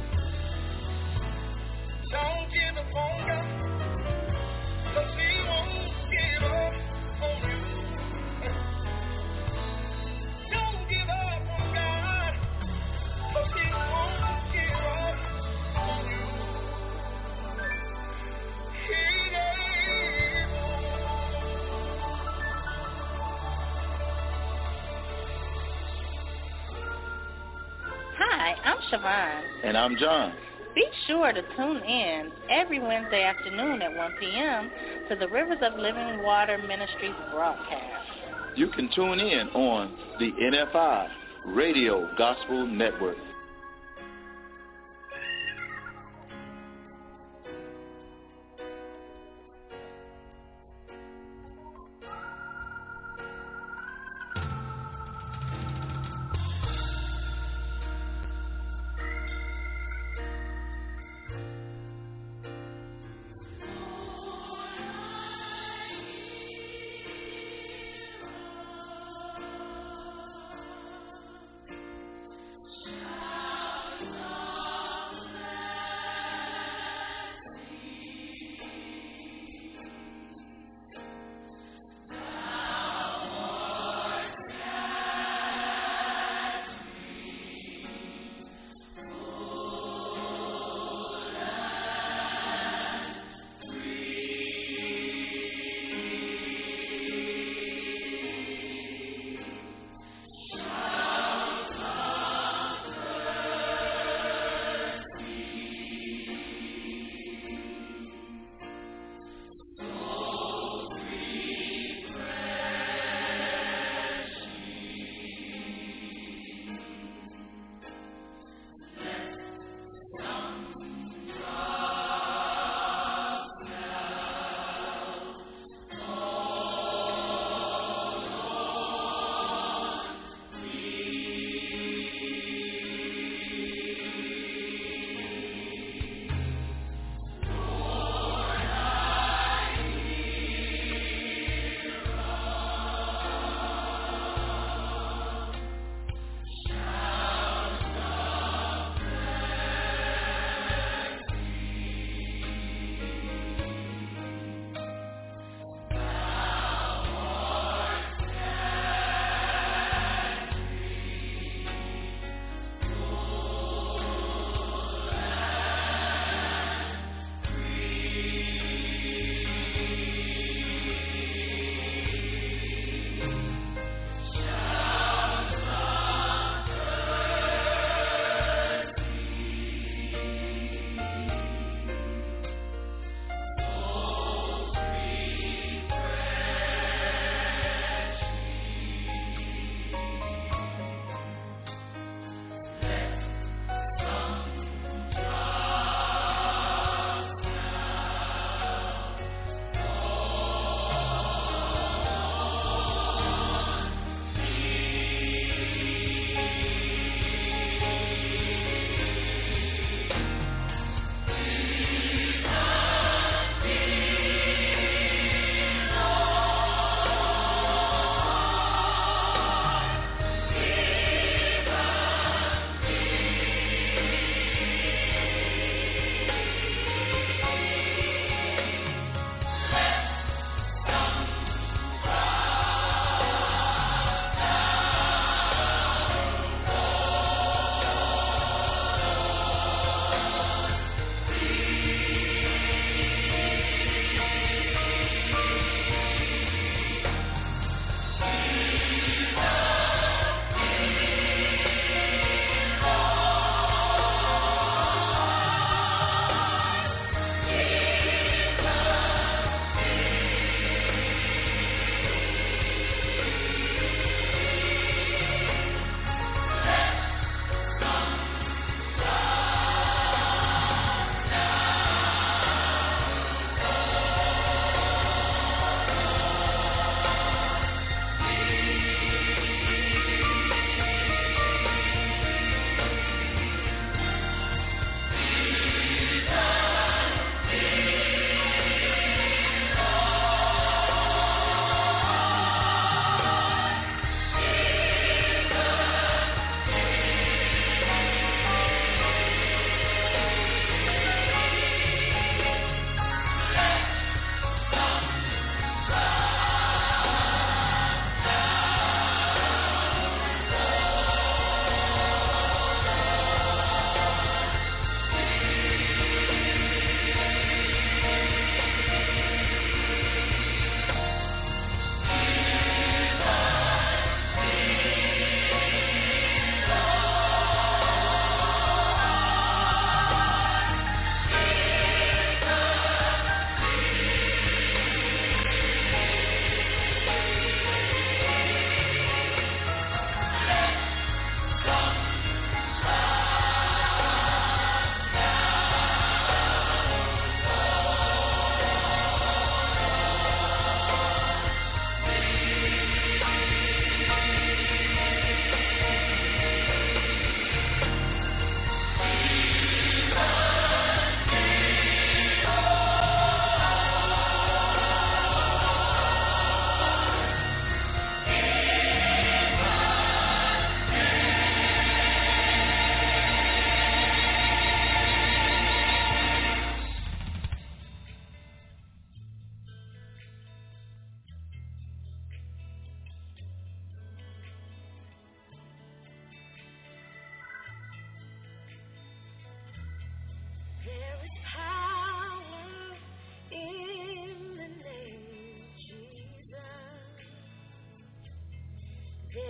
Don't give up on God, 'cause He won't give up on you. Don't give up on God, 'cause He won't give up on you. He gave Hi, I'm Siobhan. And I'm John. Be sure to tune in every Wednesday afternoon at one p.m. to the Rivers of Living Water Ministries broadcast. You can tune in on the N F I Radio Gospel Network. Shine.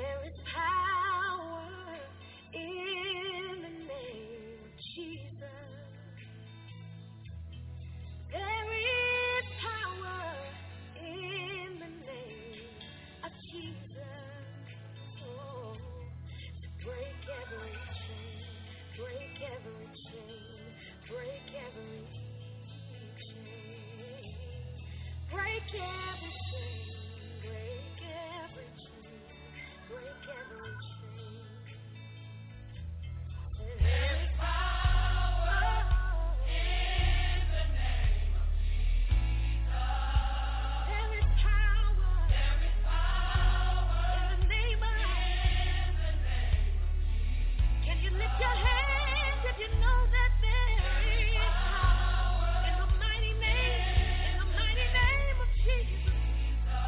There is power in the name of Jesus. There is power in the name of Jesus. Oh, to break every chain, break every chain, break every chain, break every chain, break every chain, break every chain. There is power in the name of Jesus. There is power. There is power in the name of Jesus. Can you lift your hands if you know that there is power in the mighty name, in the mighty name of Jesus?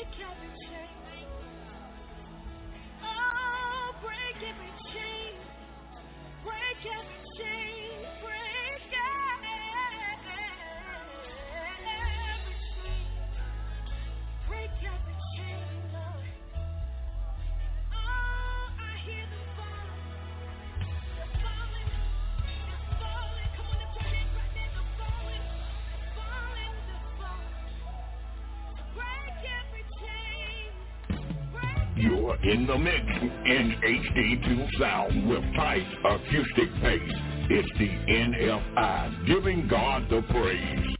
You're in the mix in H D two sound with tight acoustic bass. It's the N F I, giving God the praise.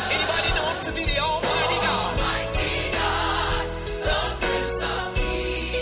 Almighty God, the Prince of Peace.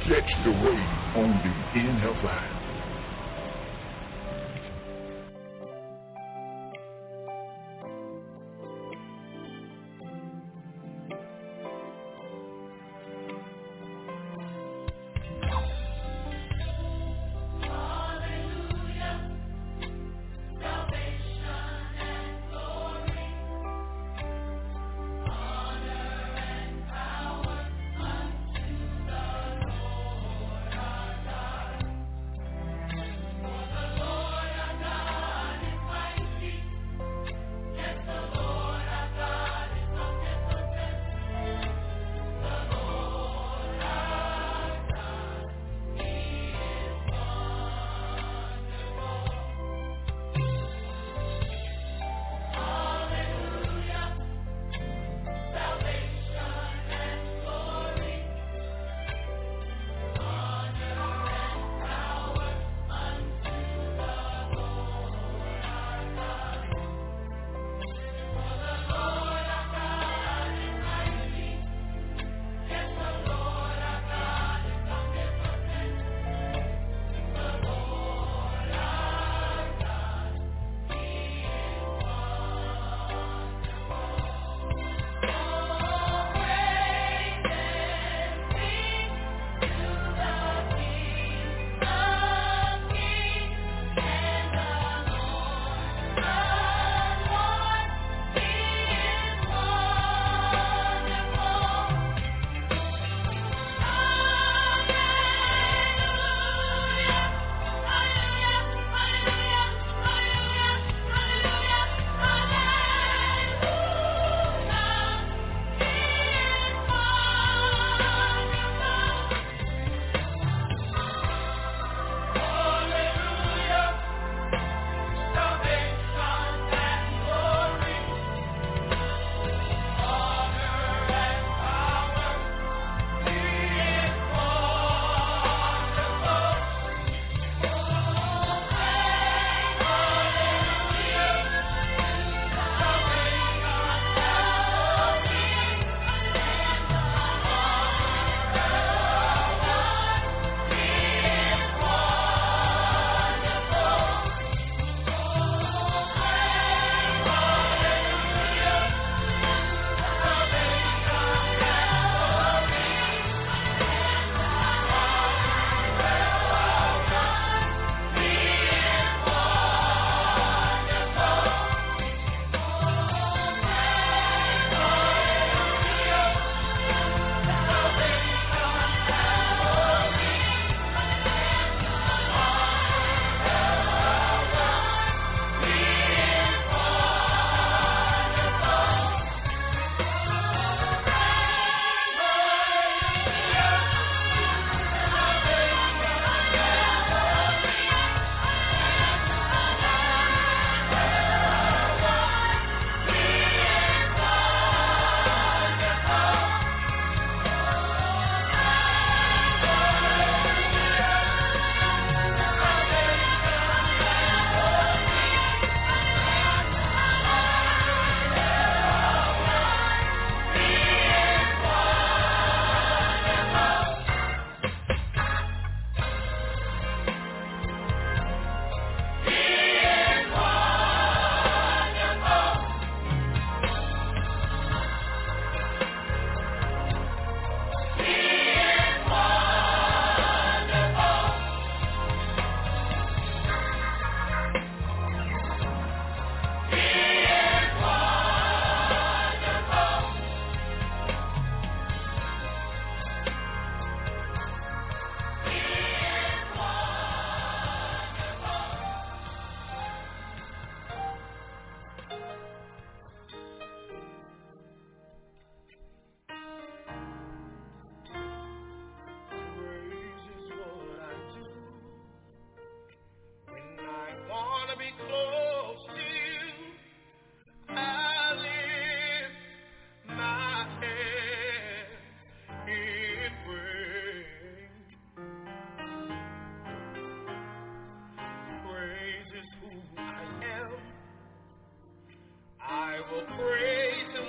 Catch the wave on the N F I.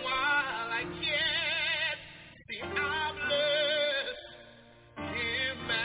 Him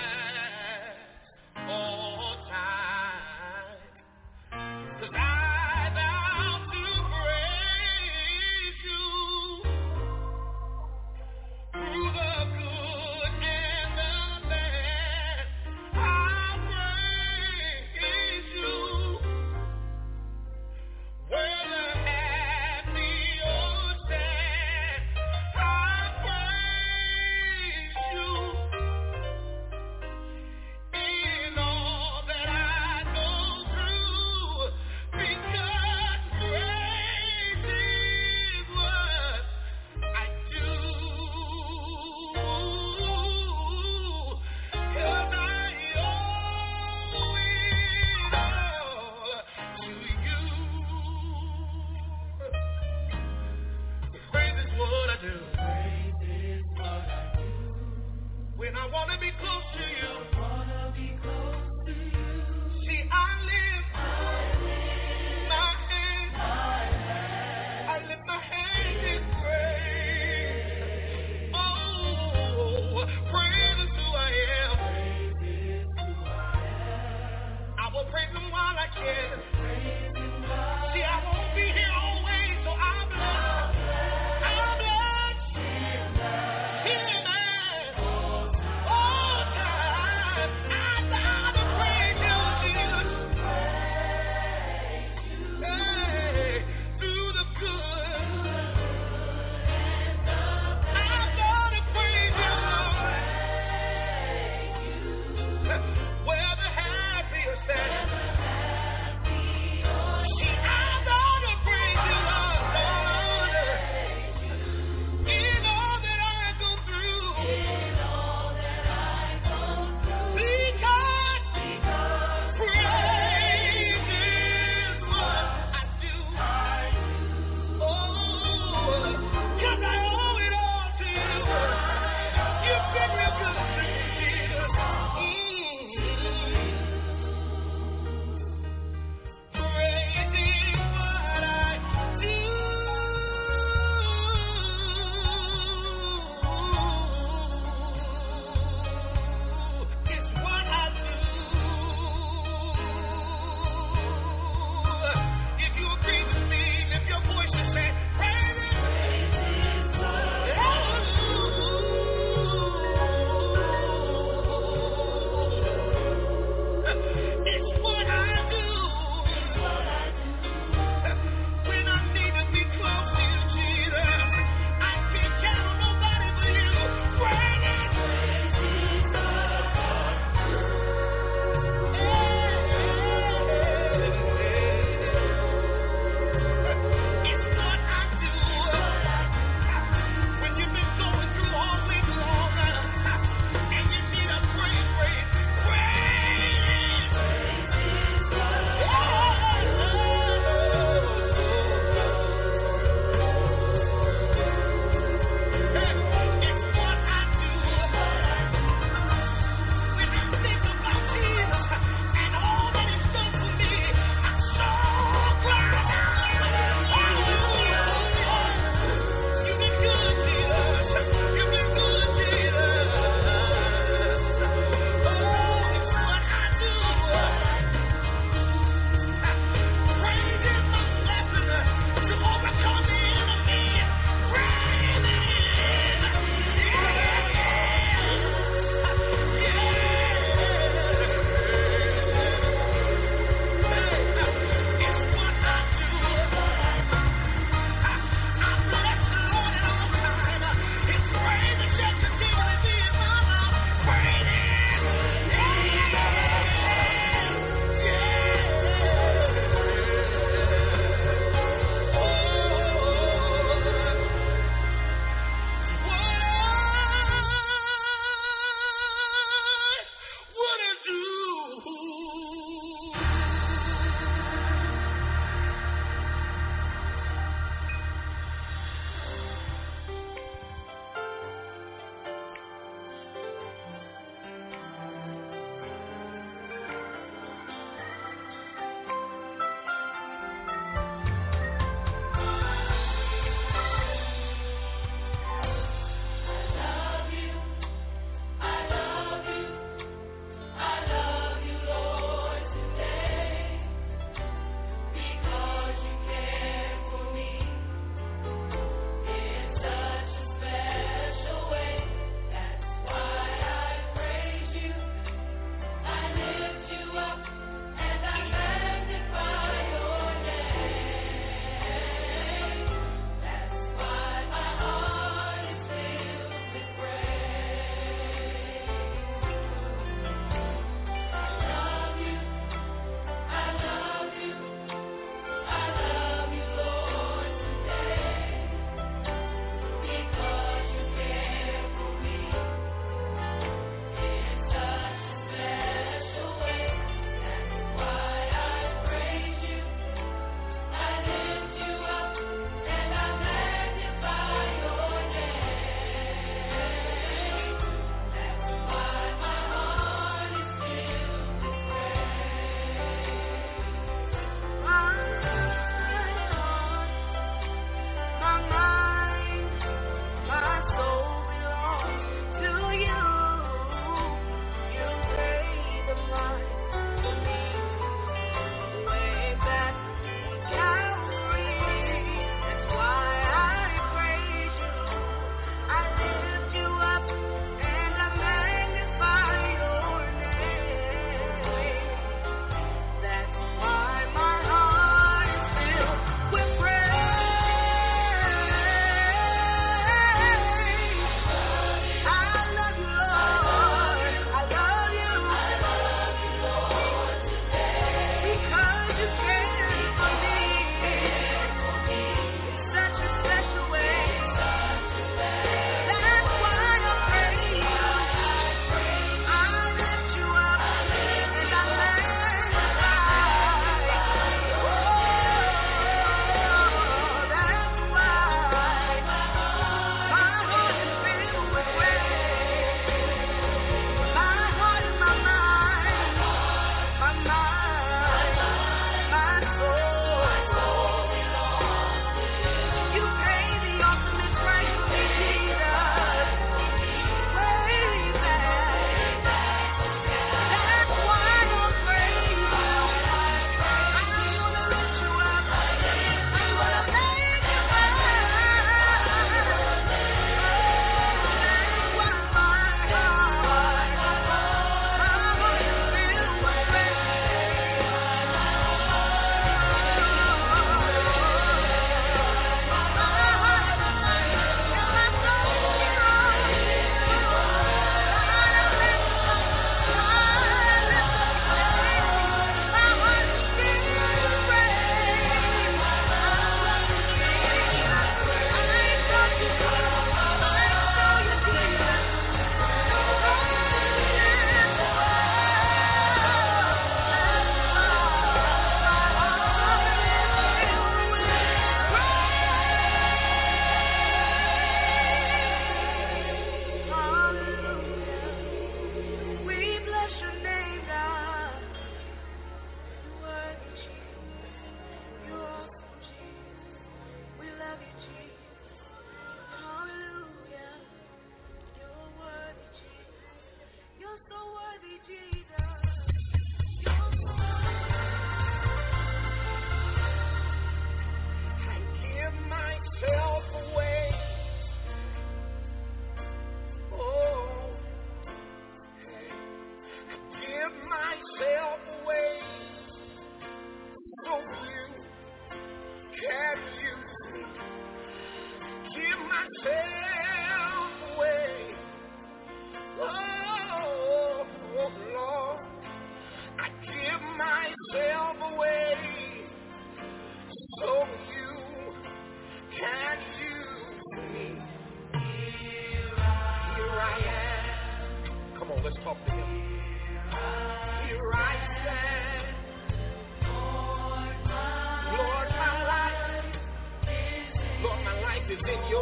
Where the happiest at?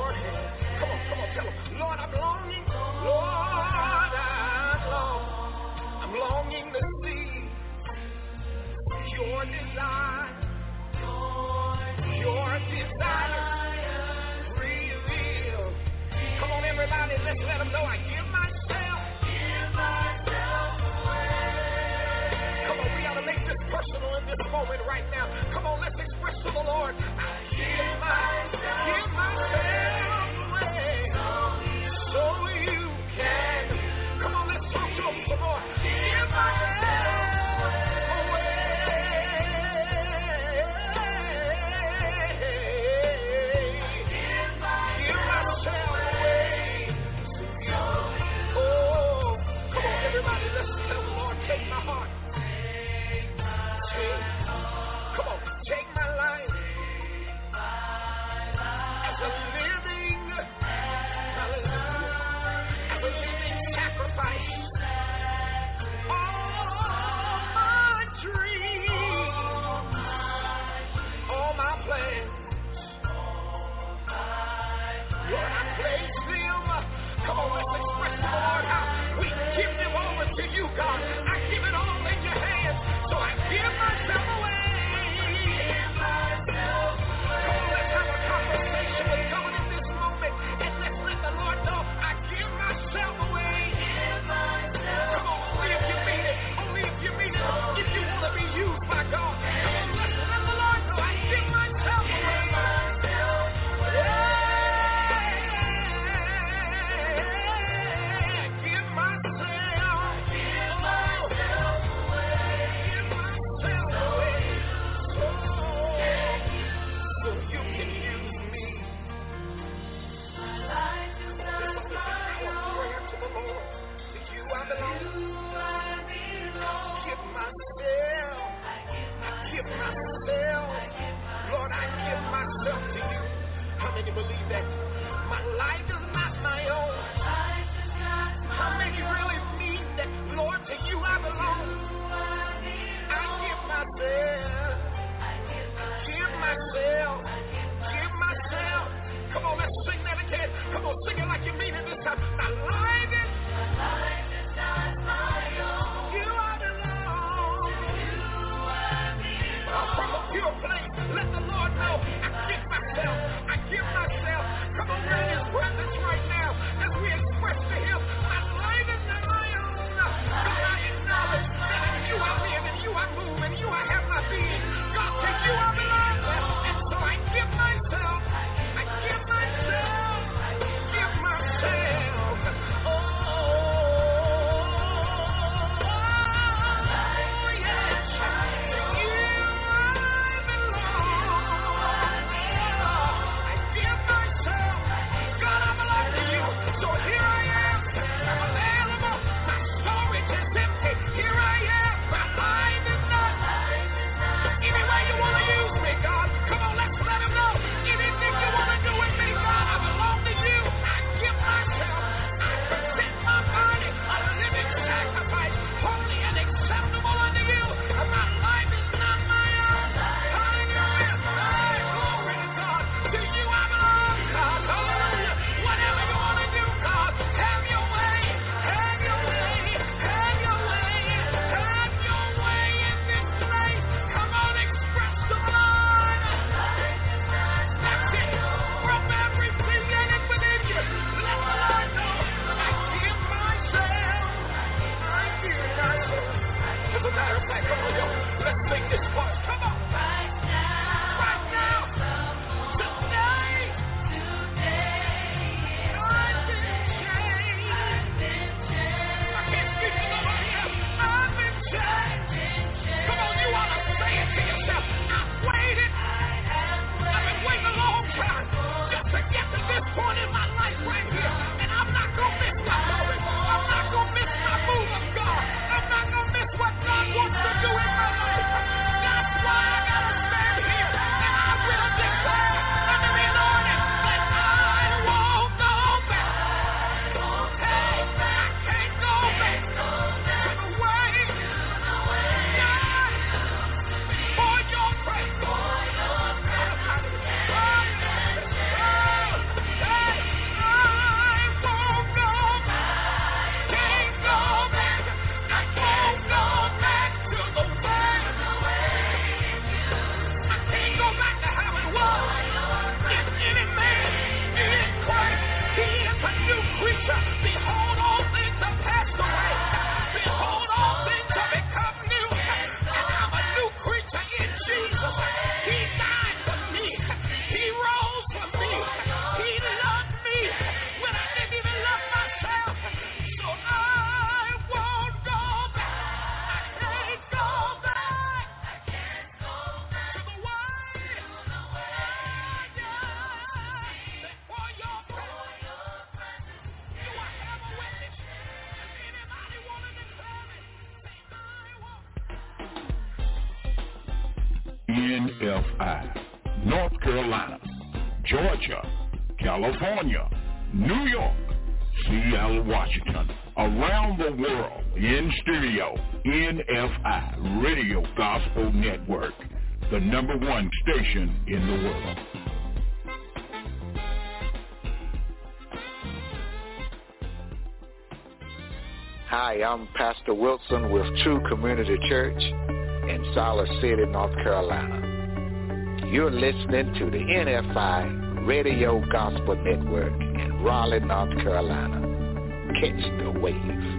your hands. Come on, come on, tell them. Lord, I'm longing. Lord, I'm longing. I'm longing to see your desire. Your desire revealed. Come on, everybody, let's let them know I give myself. Give myself away. Come on, we got to make this personal in this moment right now. Come on, let's express to the Lord. I give myself, give myself away so you can. Come on, let's talk to him some more. Give myself away. Give myself away to you. Oh, come on, everybody, let's tell the Lord, take my heart. Take, come on, take my life as a living, hallelujah, as a living sacrifice. All my dreams, all my plans, Lord, I place them. Come on, let's express to the Lord how we give them over to you, God. I give it all in your hands, so I give myself away. Come on, let's have a conversation with God in this moment, and let's let the Lord know I give myself away. Come on, only if you mean it, only if you mean it, if you want to be used by God. Come on, let's let the Lord know I give myself away. Yeah. Give myself, give myself away, give myself away, so, so you can use me. My life is not my own. Prayer to the Lord, to you I belong. Give myself, I give myself, Lord, I give myself to you. How many believe that? My life is not my own. How many really mean that, Lord, to you I belong? I give myself, give myself, give myself. Come on, let's sing that again. Come on, sing it like you mean it this time. My life is, not my own. You I belong. Oh, from a pure place, let the Lord know I give myself, I give myself. Come on, we're in his presence right now as we express to him, my life is not my own. God, I acknowledge that in you I live, in you I move, in you I have my being. God, to you I belong. And so I give myself, I give myself, give myself. Oh, yes, to you I belong. I give myself, God, I belong to you. So here I am, I'm available. My storage is empty. Here I am, my mind is not. Any way you want to use me, God. Come on, let's let him know. Anything you want to do with me, God, I belong to you. I give myself. I present my body a living sacrifice, holy and acceptable unto you. My life is not my own. Hallelujah. Hey, glory to God. To you I belong, God. Hallelujah. Whatever you want to do, God, have your way. Have your way. Have your way. Have your way in this place. Come on, express the Lord. That's it. From everything that is within you. Let the Lord know. I give myself. I give myself. As a matter of fact, come on, y'all. Let's sing this part. Come on. Right now. Right now. Today. I've been changed. I can't speak to nobody else. I've been changed. Come on, you ought to say it to yourself. I've waited. I've been waiting a long time just to get to this point in my life right here. And I'm not going to miss my moment. I'm not going to miss my move of God. I'm not going to miss what God wants to do in my life. That's why N F I, North Carolina, Georgia, California, New York, Seattle, Washington, around the world, in stereo, N F I, Radio Gospel Network, the number one station in the world. Hi, I'm Pastor Wilson with True Community Church in Salt Lake City, North Carolina. You're listening to the N F I Radio Gospel Network in Raleigh, North Carolina. Catch the wave.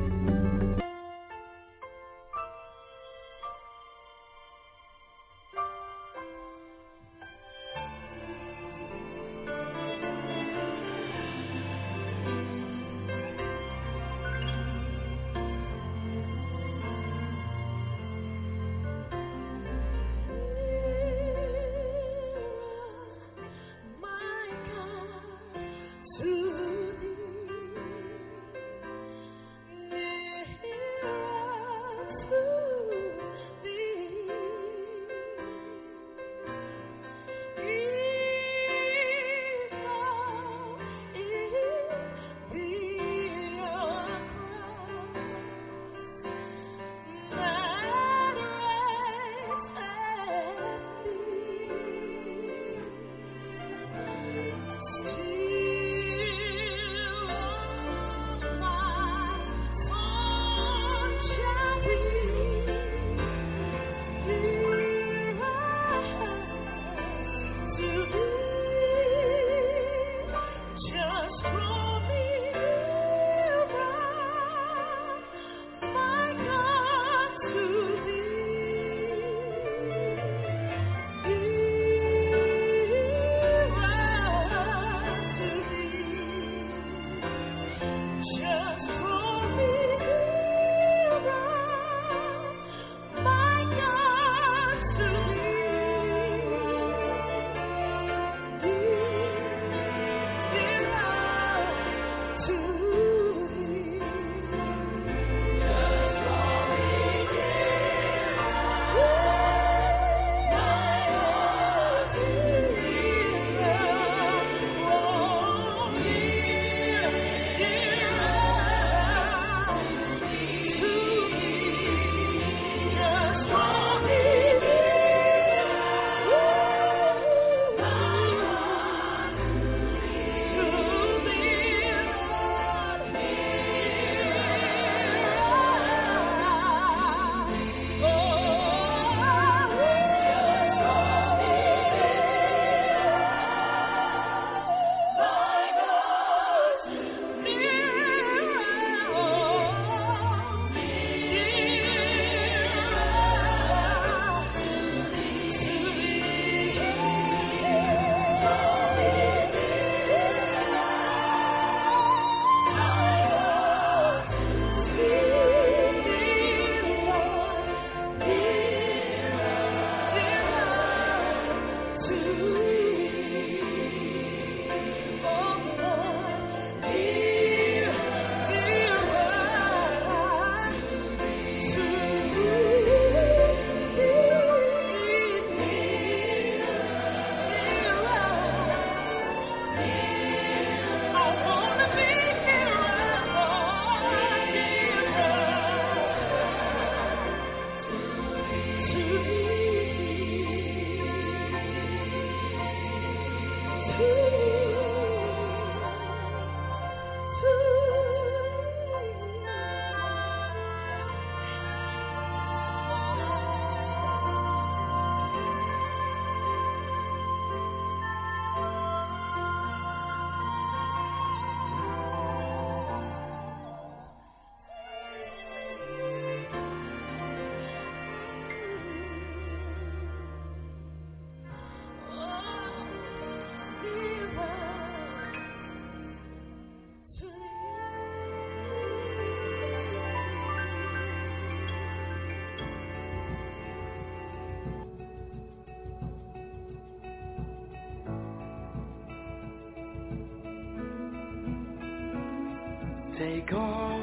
Take all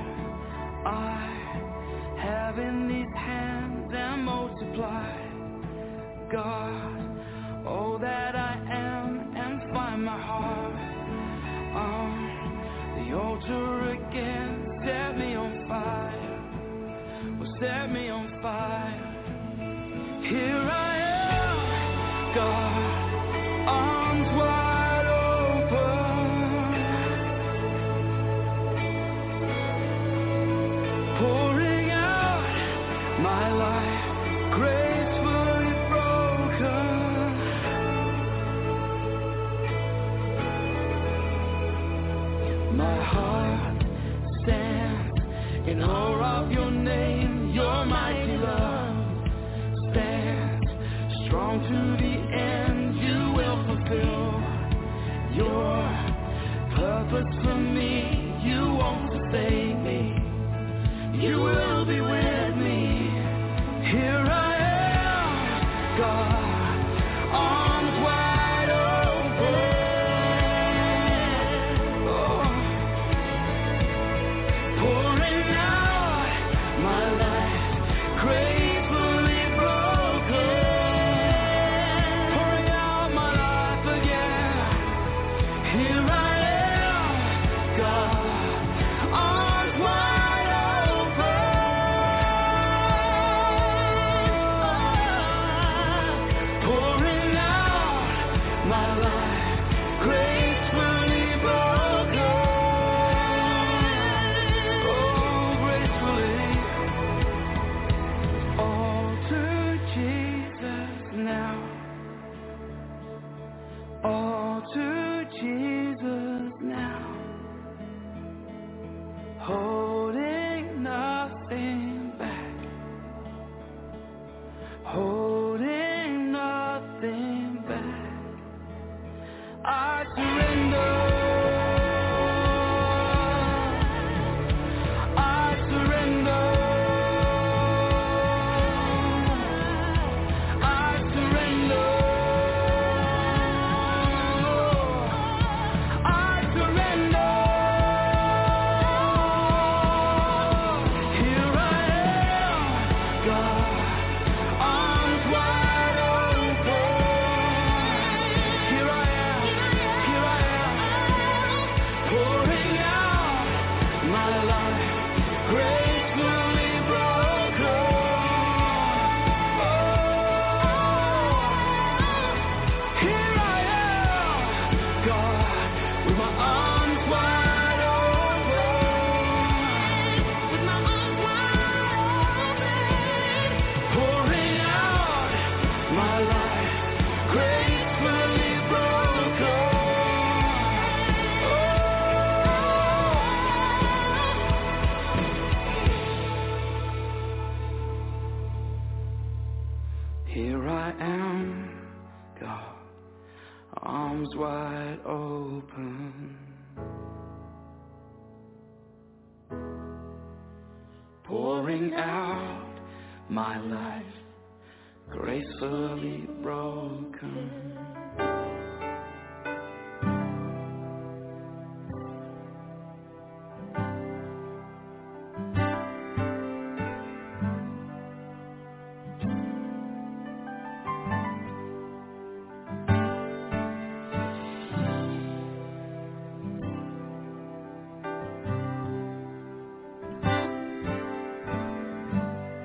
I have in these hands and multiply God, all that I am, and find my heart on the altar again. Set me on fire, well, set me on fire. Here I am, God, arms wide open, pouring out my life, gracefully broken. My heart stands in awe of your name, your mighty love stands strong to the end. You will fulfill your purpose for me. You won't forsake me. You will be with me. Here I am, God, arms wide open. Oh, pouring out my life, gracefully broken. Pouring out my life again. Here I am, God, arms wide open. Pouring out my life, gracefully broken. Oh, gracefully. All to Jesus now. All to Jesus now. Holding nothing back. Holding nothing back. I surrender. I surrender. I surrender. I surrender. Here I am, God, arms wide open. Here I am, here I am, pouring out my life, gracefully broken. Oh, here I am, God, with my arms wide open, with my arms wide open, pouring out my life, gracefully broken. Here I am, God, arms wide open, pouring out my life, gracefully broken.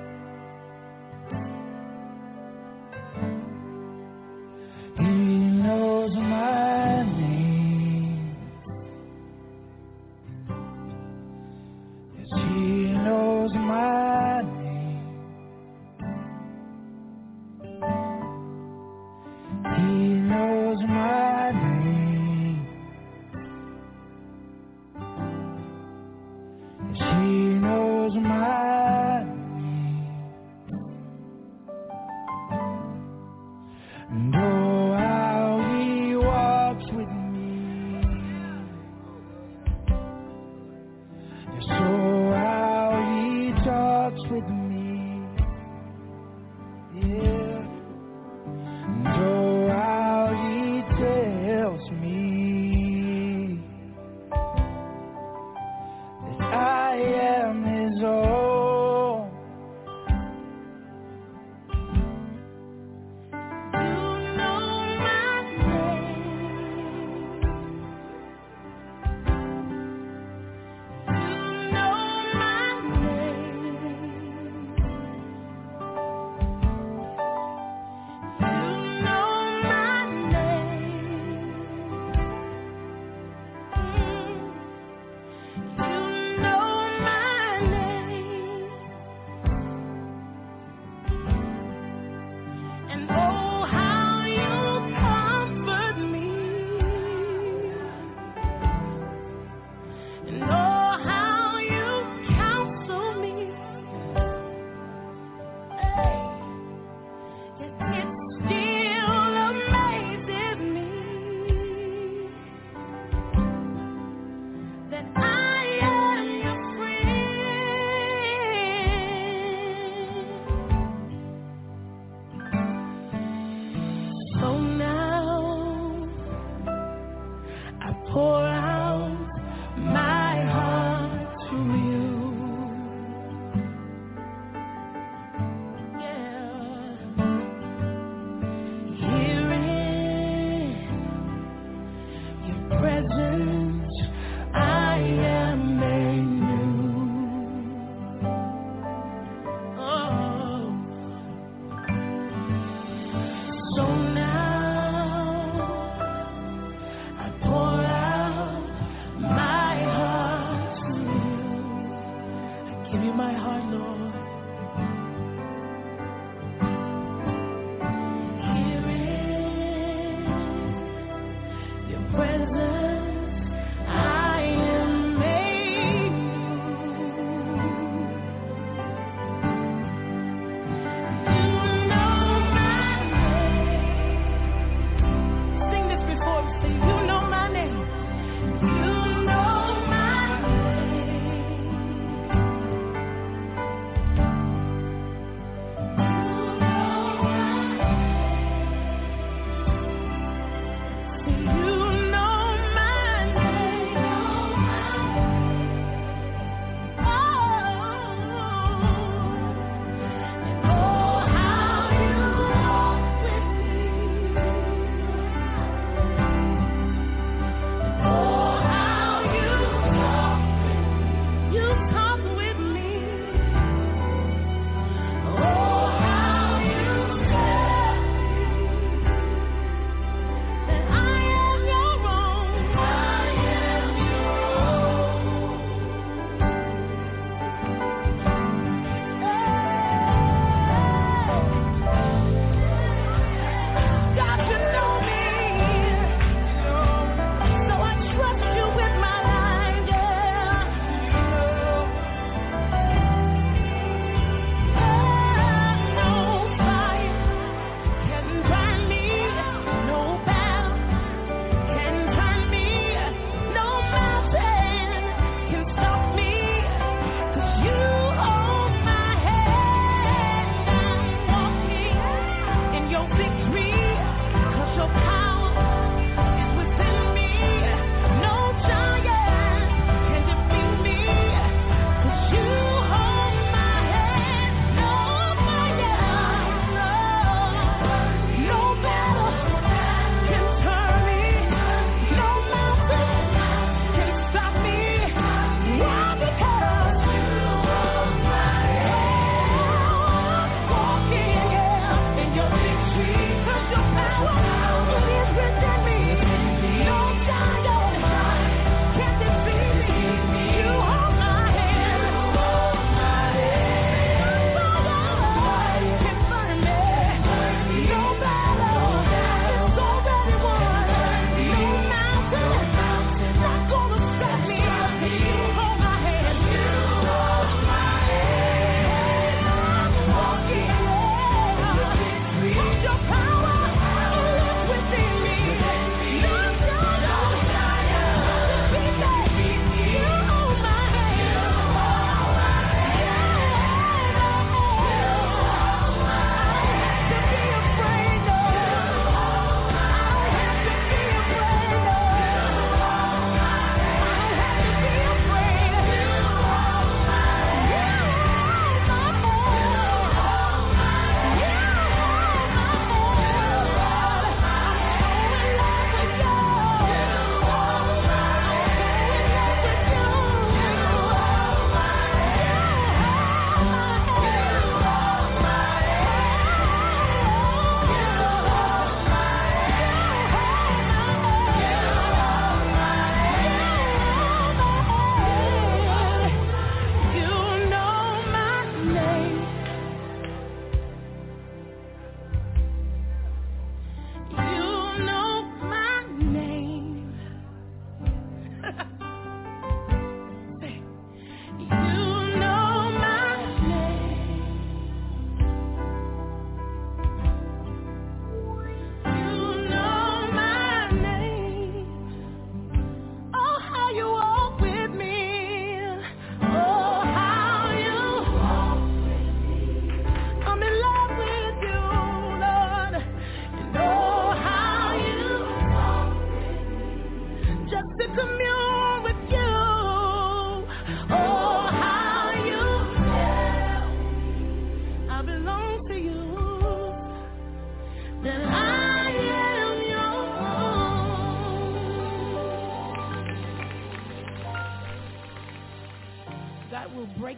He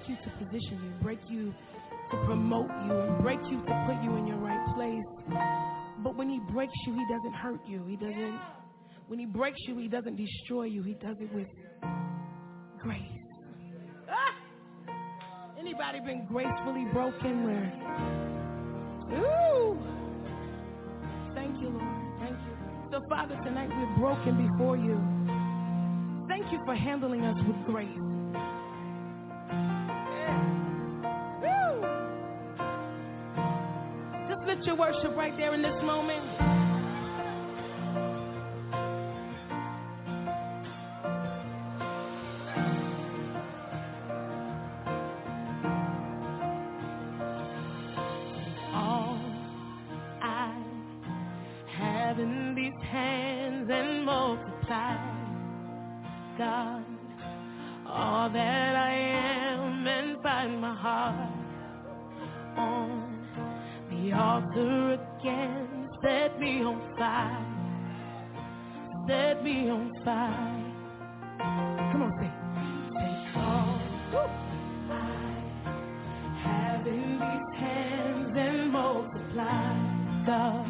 you to position you, break you to promote you, and break you to put you in your right place. But when he breaks you, he doesn't hurt you. He doesn't, when he breaks you, he doesn't destroy you. He does it with grace. Ah! Anybody been gracefully broken where? Ooh! Thank you, Lord. Thank you. So, Father, tonight we're broken before you. Thank you for handling us with grace. Yeah. Woo! Just lift your worship right there in this moment. All I have in these hands and multiply, God, all that I am, and find my heart on the altar again. Set me on fire, set me on fire. Come on, sing. Take all I have in these hands and multiply, God,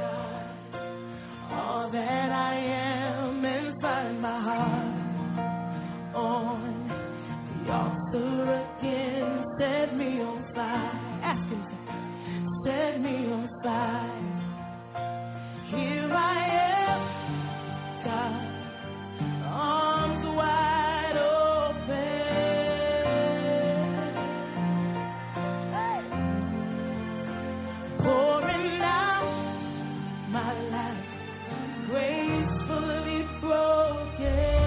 all that I am, and find my heart on the altar again. Set me on fire. Ask him to set me on fire. Here I am, God, arms wide open. Hey. Pouring out my life, gracefully broken.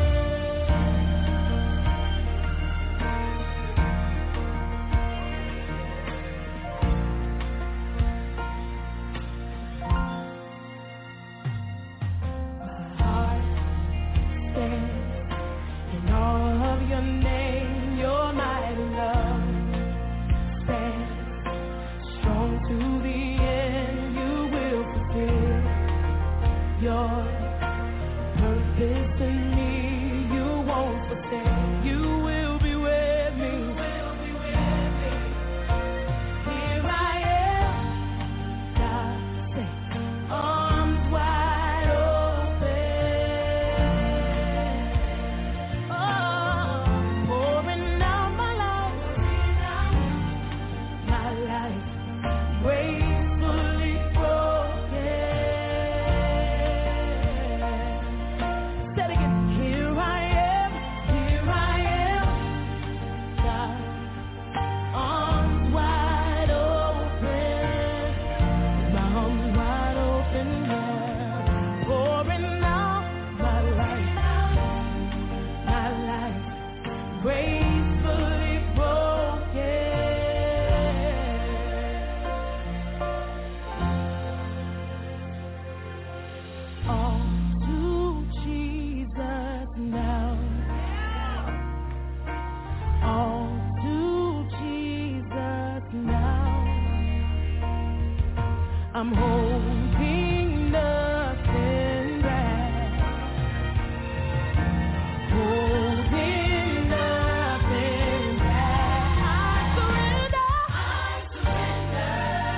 Your name, your mighty love stands strong to the end. You will fulfill your purpose in me. You won't forsake. You will be with me. You will be with me. Here I am, God, say, arms wide open. I'm holding nothing back, holding nothing back. I surrender, I surrender.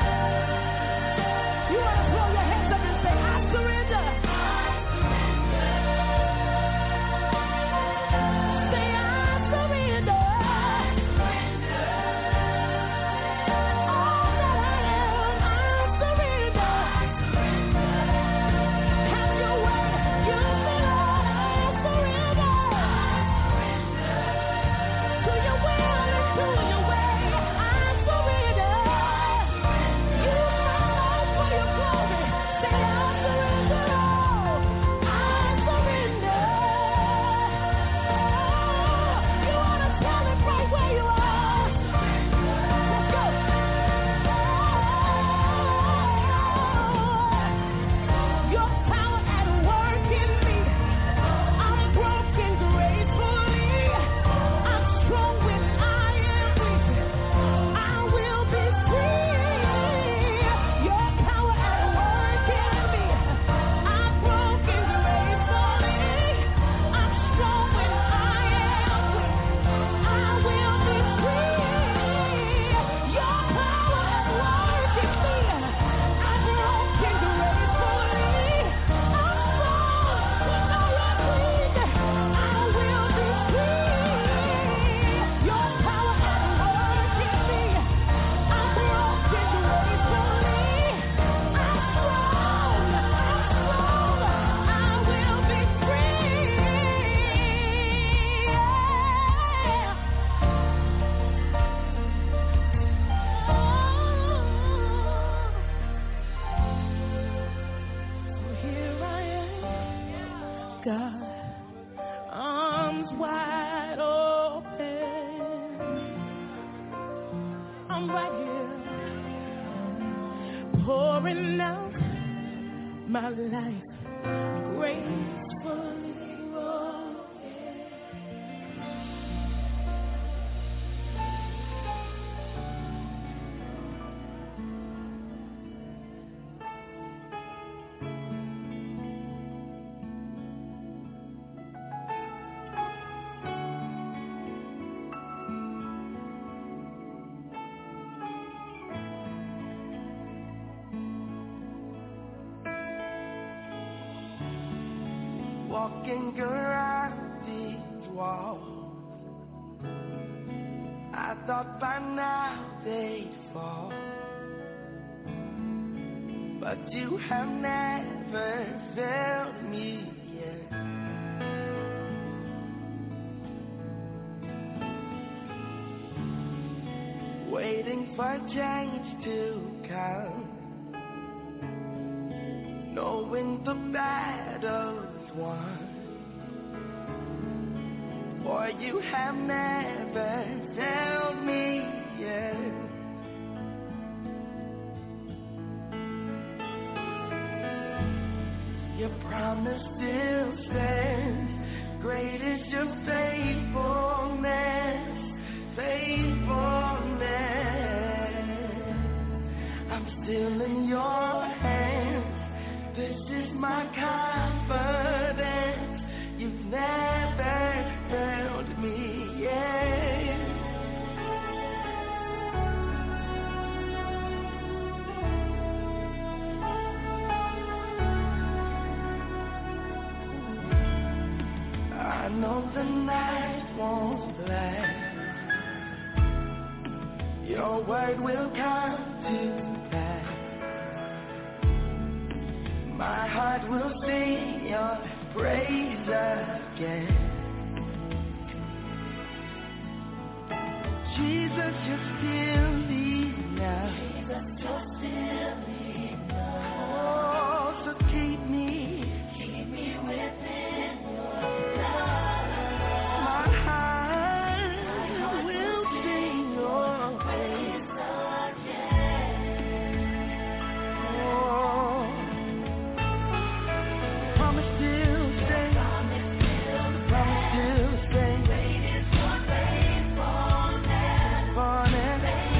You want to throw your hands up and say, I surrender, I surrender. Say, I surrender, I surrender. All that I am, I surrender. God, arms wide open. I'm right here, pouring out my life gracefully. Walking around these walls, I thought by now they'd fall, but you have never failed me yet. Waiting for change to come, knowing the battle's won, for you have never failed me yet. Your promise still stands, great is your faithfulness, faithfulness. I'm still in your hands, this is my confidence, you've never failed me yet. I know the night won't last, your word will come to pass. My heart will sing your praise again. Jesus, you're still enough. Jesus, you're still enough. Oh, so keep me, keep me within your love. My heart will sing your praise again. Oh, promise still stay, promise still stay. Great is your faithfulness, faithfulness.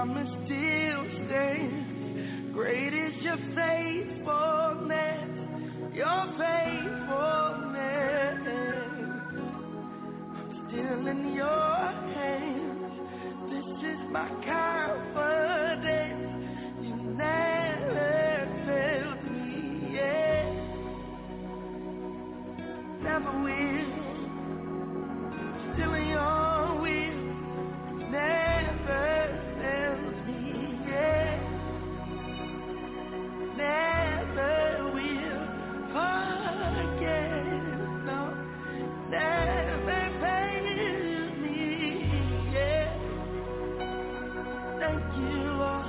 promise still stands. Great is your faithfulness, your faithfulness. I'm still in your hands. This is my confidence. You never failed me yet. Never will. Still in your will. Never failed me yet. Never will forget. No, never failed me yet. Thank you, Lord.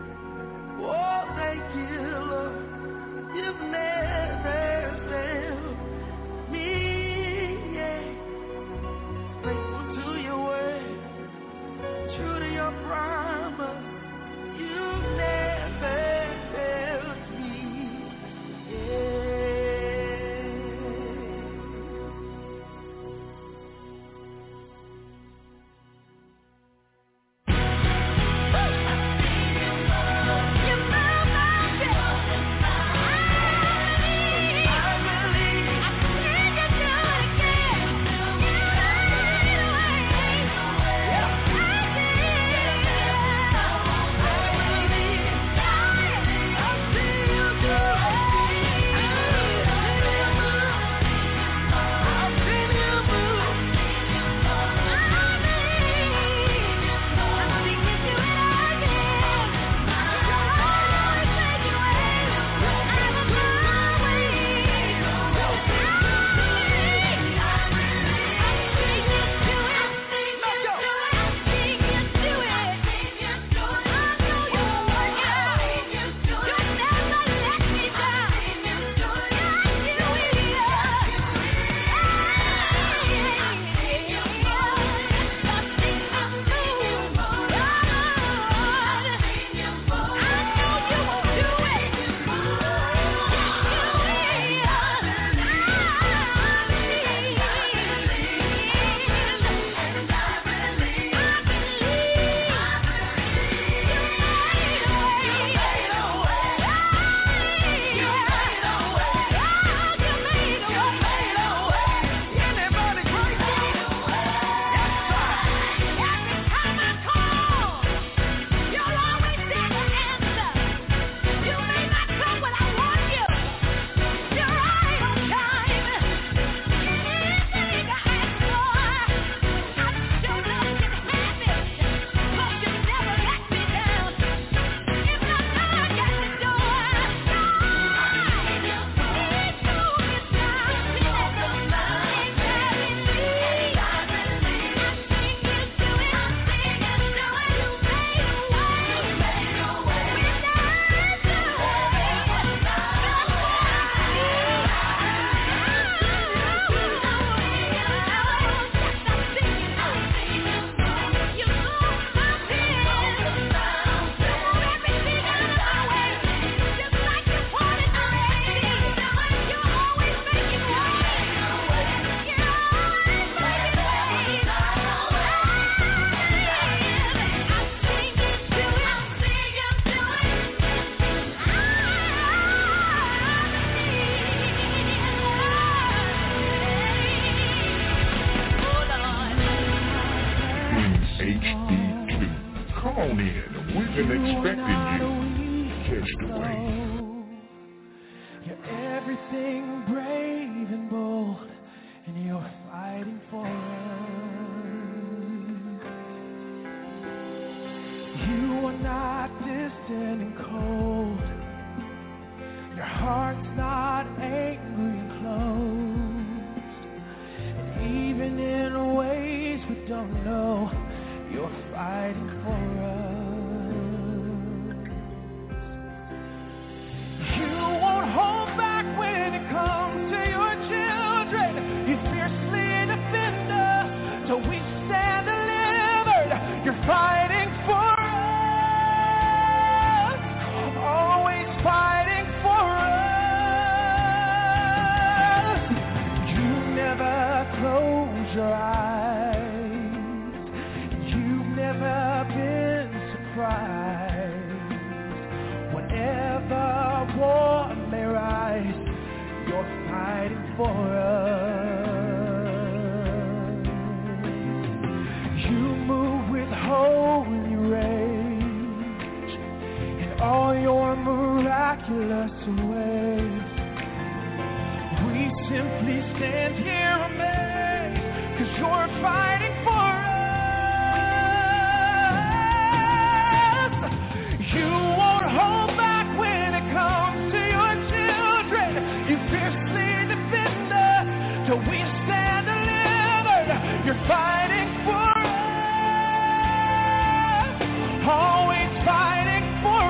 Oh, thank you, Lord. You've never failed me yet. Faithful to your word, true to your promise. You've never failed me yet. Your eyes. You've never been surprised. miraculous ways. We simply stand here amazed, 'cause you're fighting for us. You won't hold back when it comes to your children. You fiercely defend us till we stand delivered. You're fighting for us, always fighting for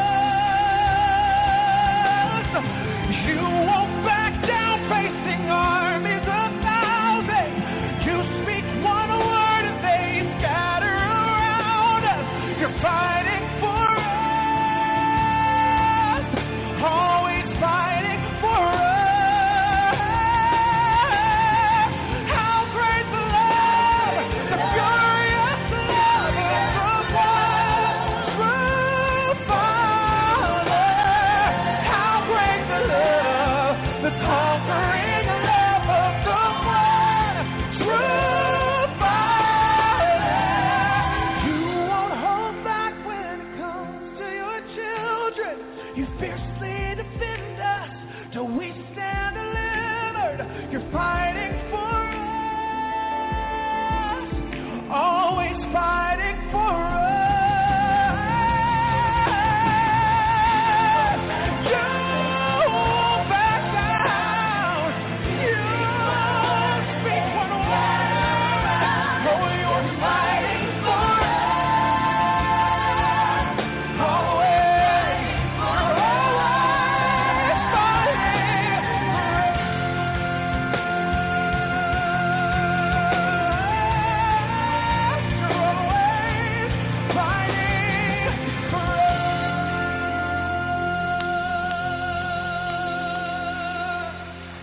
us. You won't back down facing armies of thousands. You speak one word and they scatter around us. You're fighting for us, always fighting for us. How great the love, the furious love of the one true Father. How great the love, the conquering love of the one true Father. You won't hold back when it comes to your children. You fiercely defend us till we stand delivered. You're fighting for us, always fighting for us. You won't back down. You won't speak one word. Oh, you're fighting for us, always, always fighting for us. You're always fighting for us.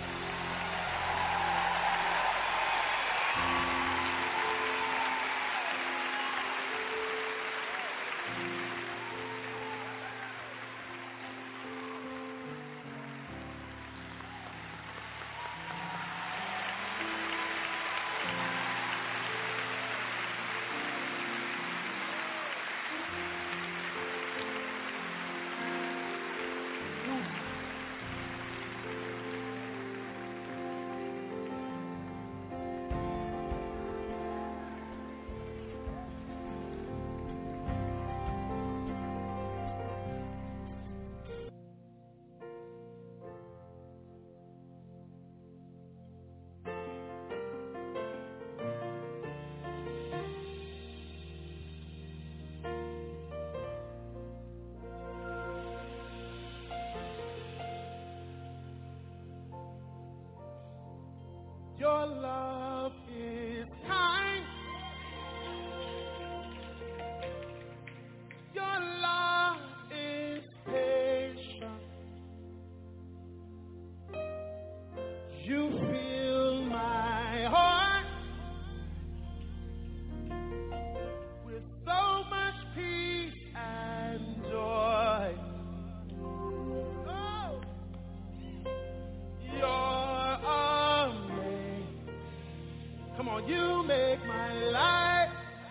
Your love is kind. Your love is patient. You fill my heart with so much peace and joy. Oh, you're amazing. Come on, you make my life.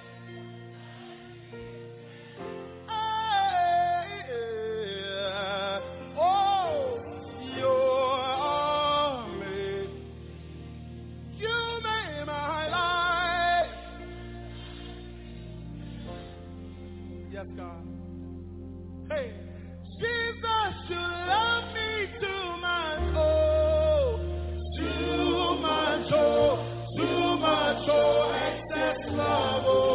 Oh, you're amazing. You made my life. Yes, God. Hey, Jesus, you love me too much. Oh, too much. Oh, too much. Oh, excess love. Oh,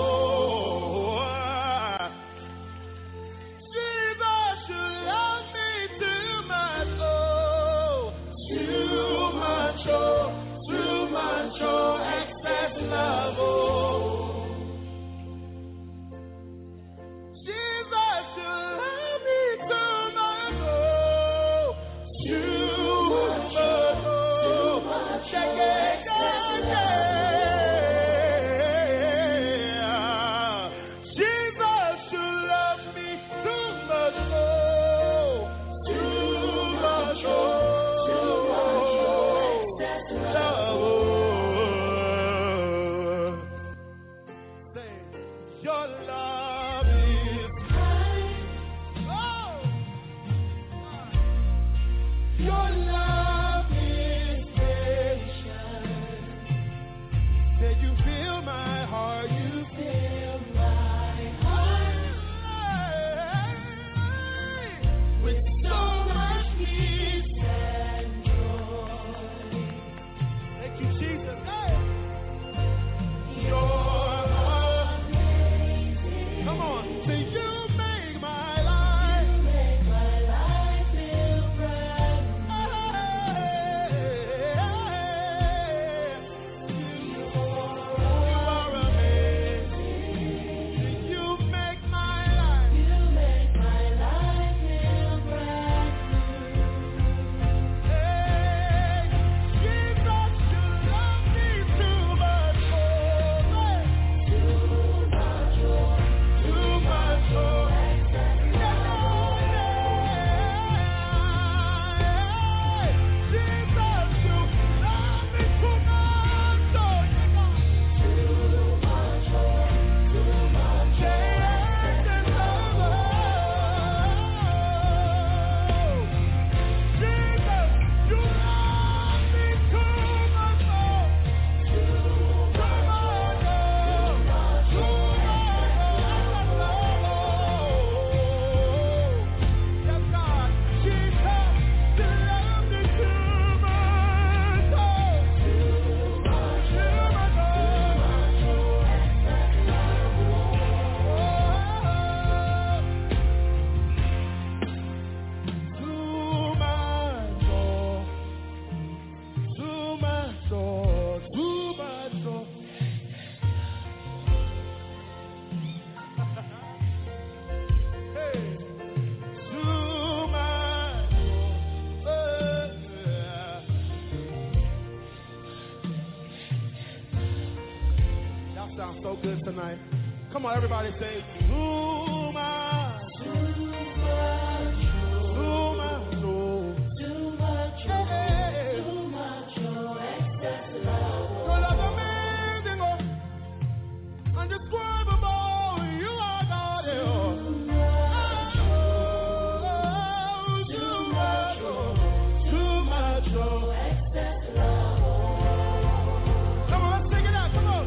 Jesus, you love me too much. Oh, too much. Oh, too much. Oh, excess love. Oh, Jesus, you love me sounds so good tonight. Come on, everybody say, too much. Too much. Too much. Too much. Hey. Too much. Excess love. Your love amazing. Undescribable. You are God. Too much. Too much. Too much. Excess love. Come on, let's take it out. Come on.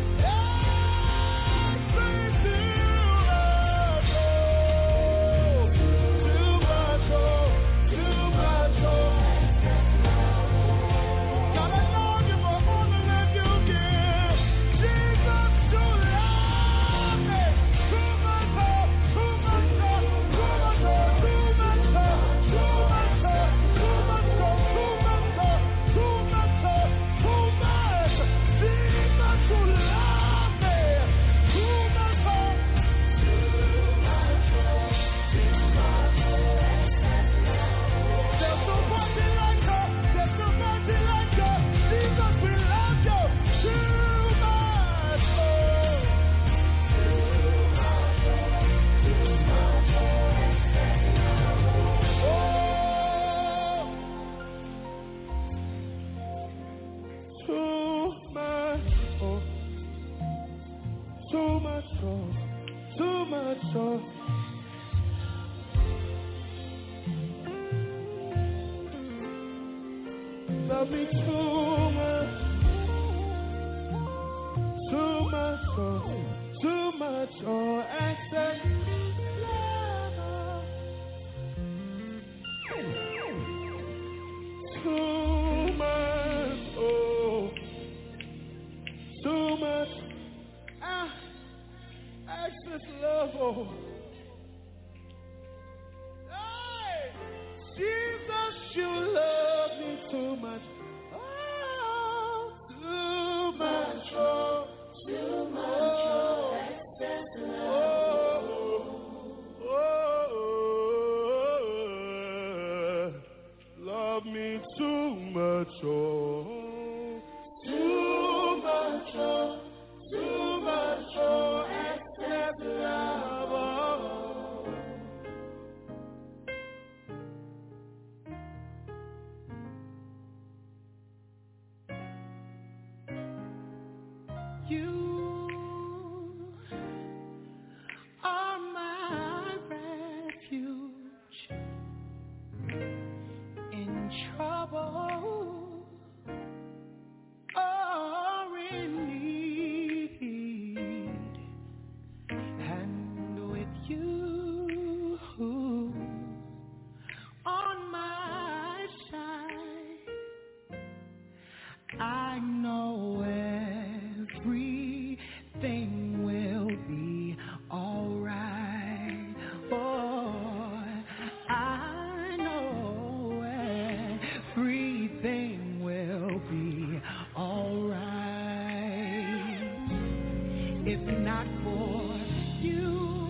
Love me too much, too much, oh, too much, oh, excess love, too much, oh, too much, ah, excess love, oh, hey, Jesus, you love me too much. Too much, oh, too much, oh, excess love. Oh, oh, love me too much, oh, too much, oh, too much, oh, excess love. Oh. You are my refuge in trouble or in need, and with you on my side, I know everything will be alright. Oh, I know everything will be alright. If not for you,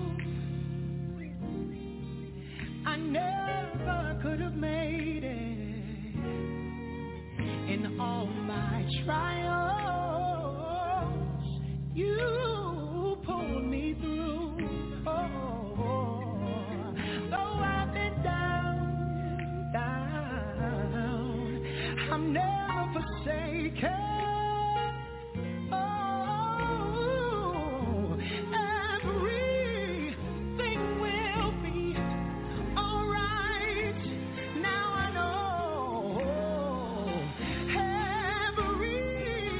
I never could have made it. In all my trials, you pulled me through. Oh, though I've been down, down, I'm never forsaken. Oh, everything will be alright. Now I know everything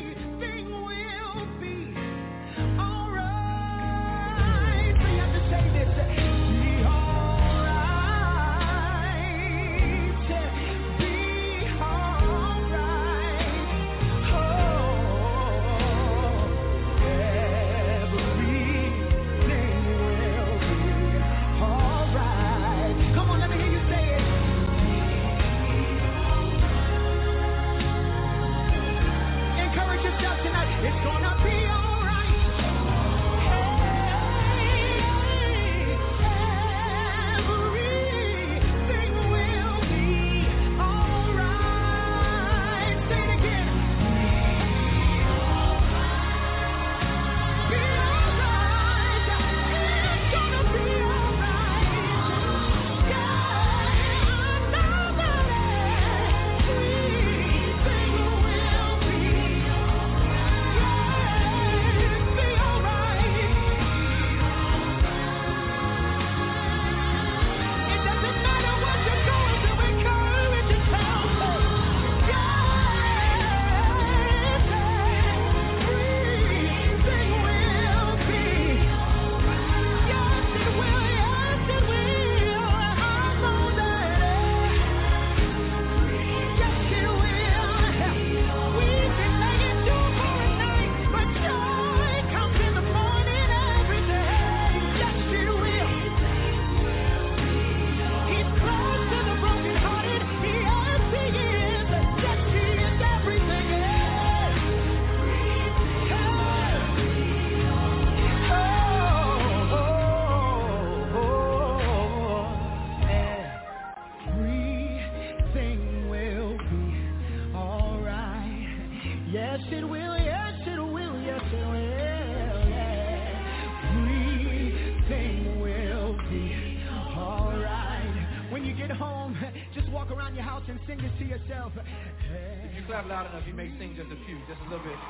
sing this to yourself. If you clap loud enough, you may sing just a few, just a little bit.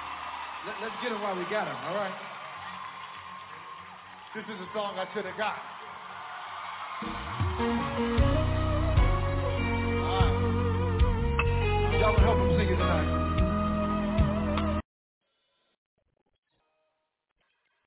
Let, let's get them while we got them, all right? This is a song I should have got.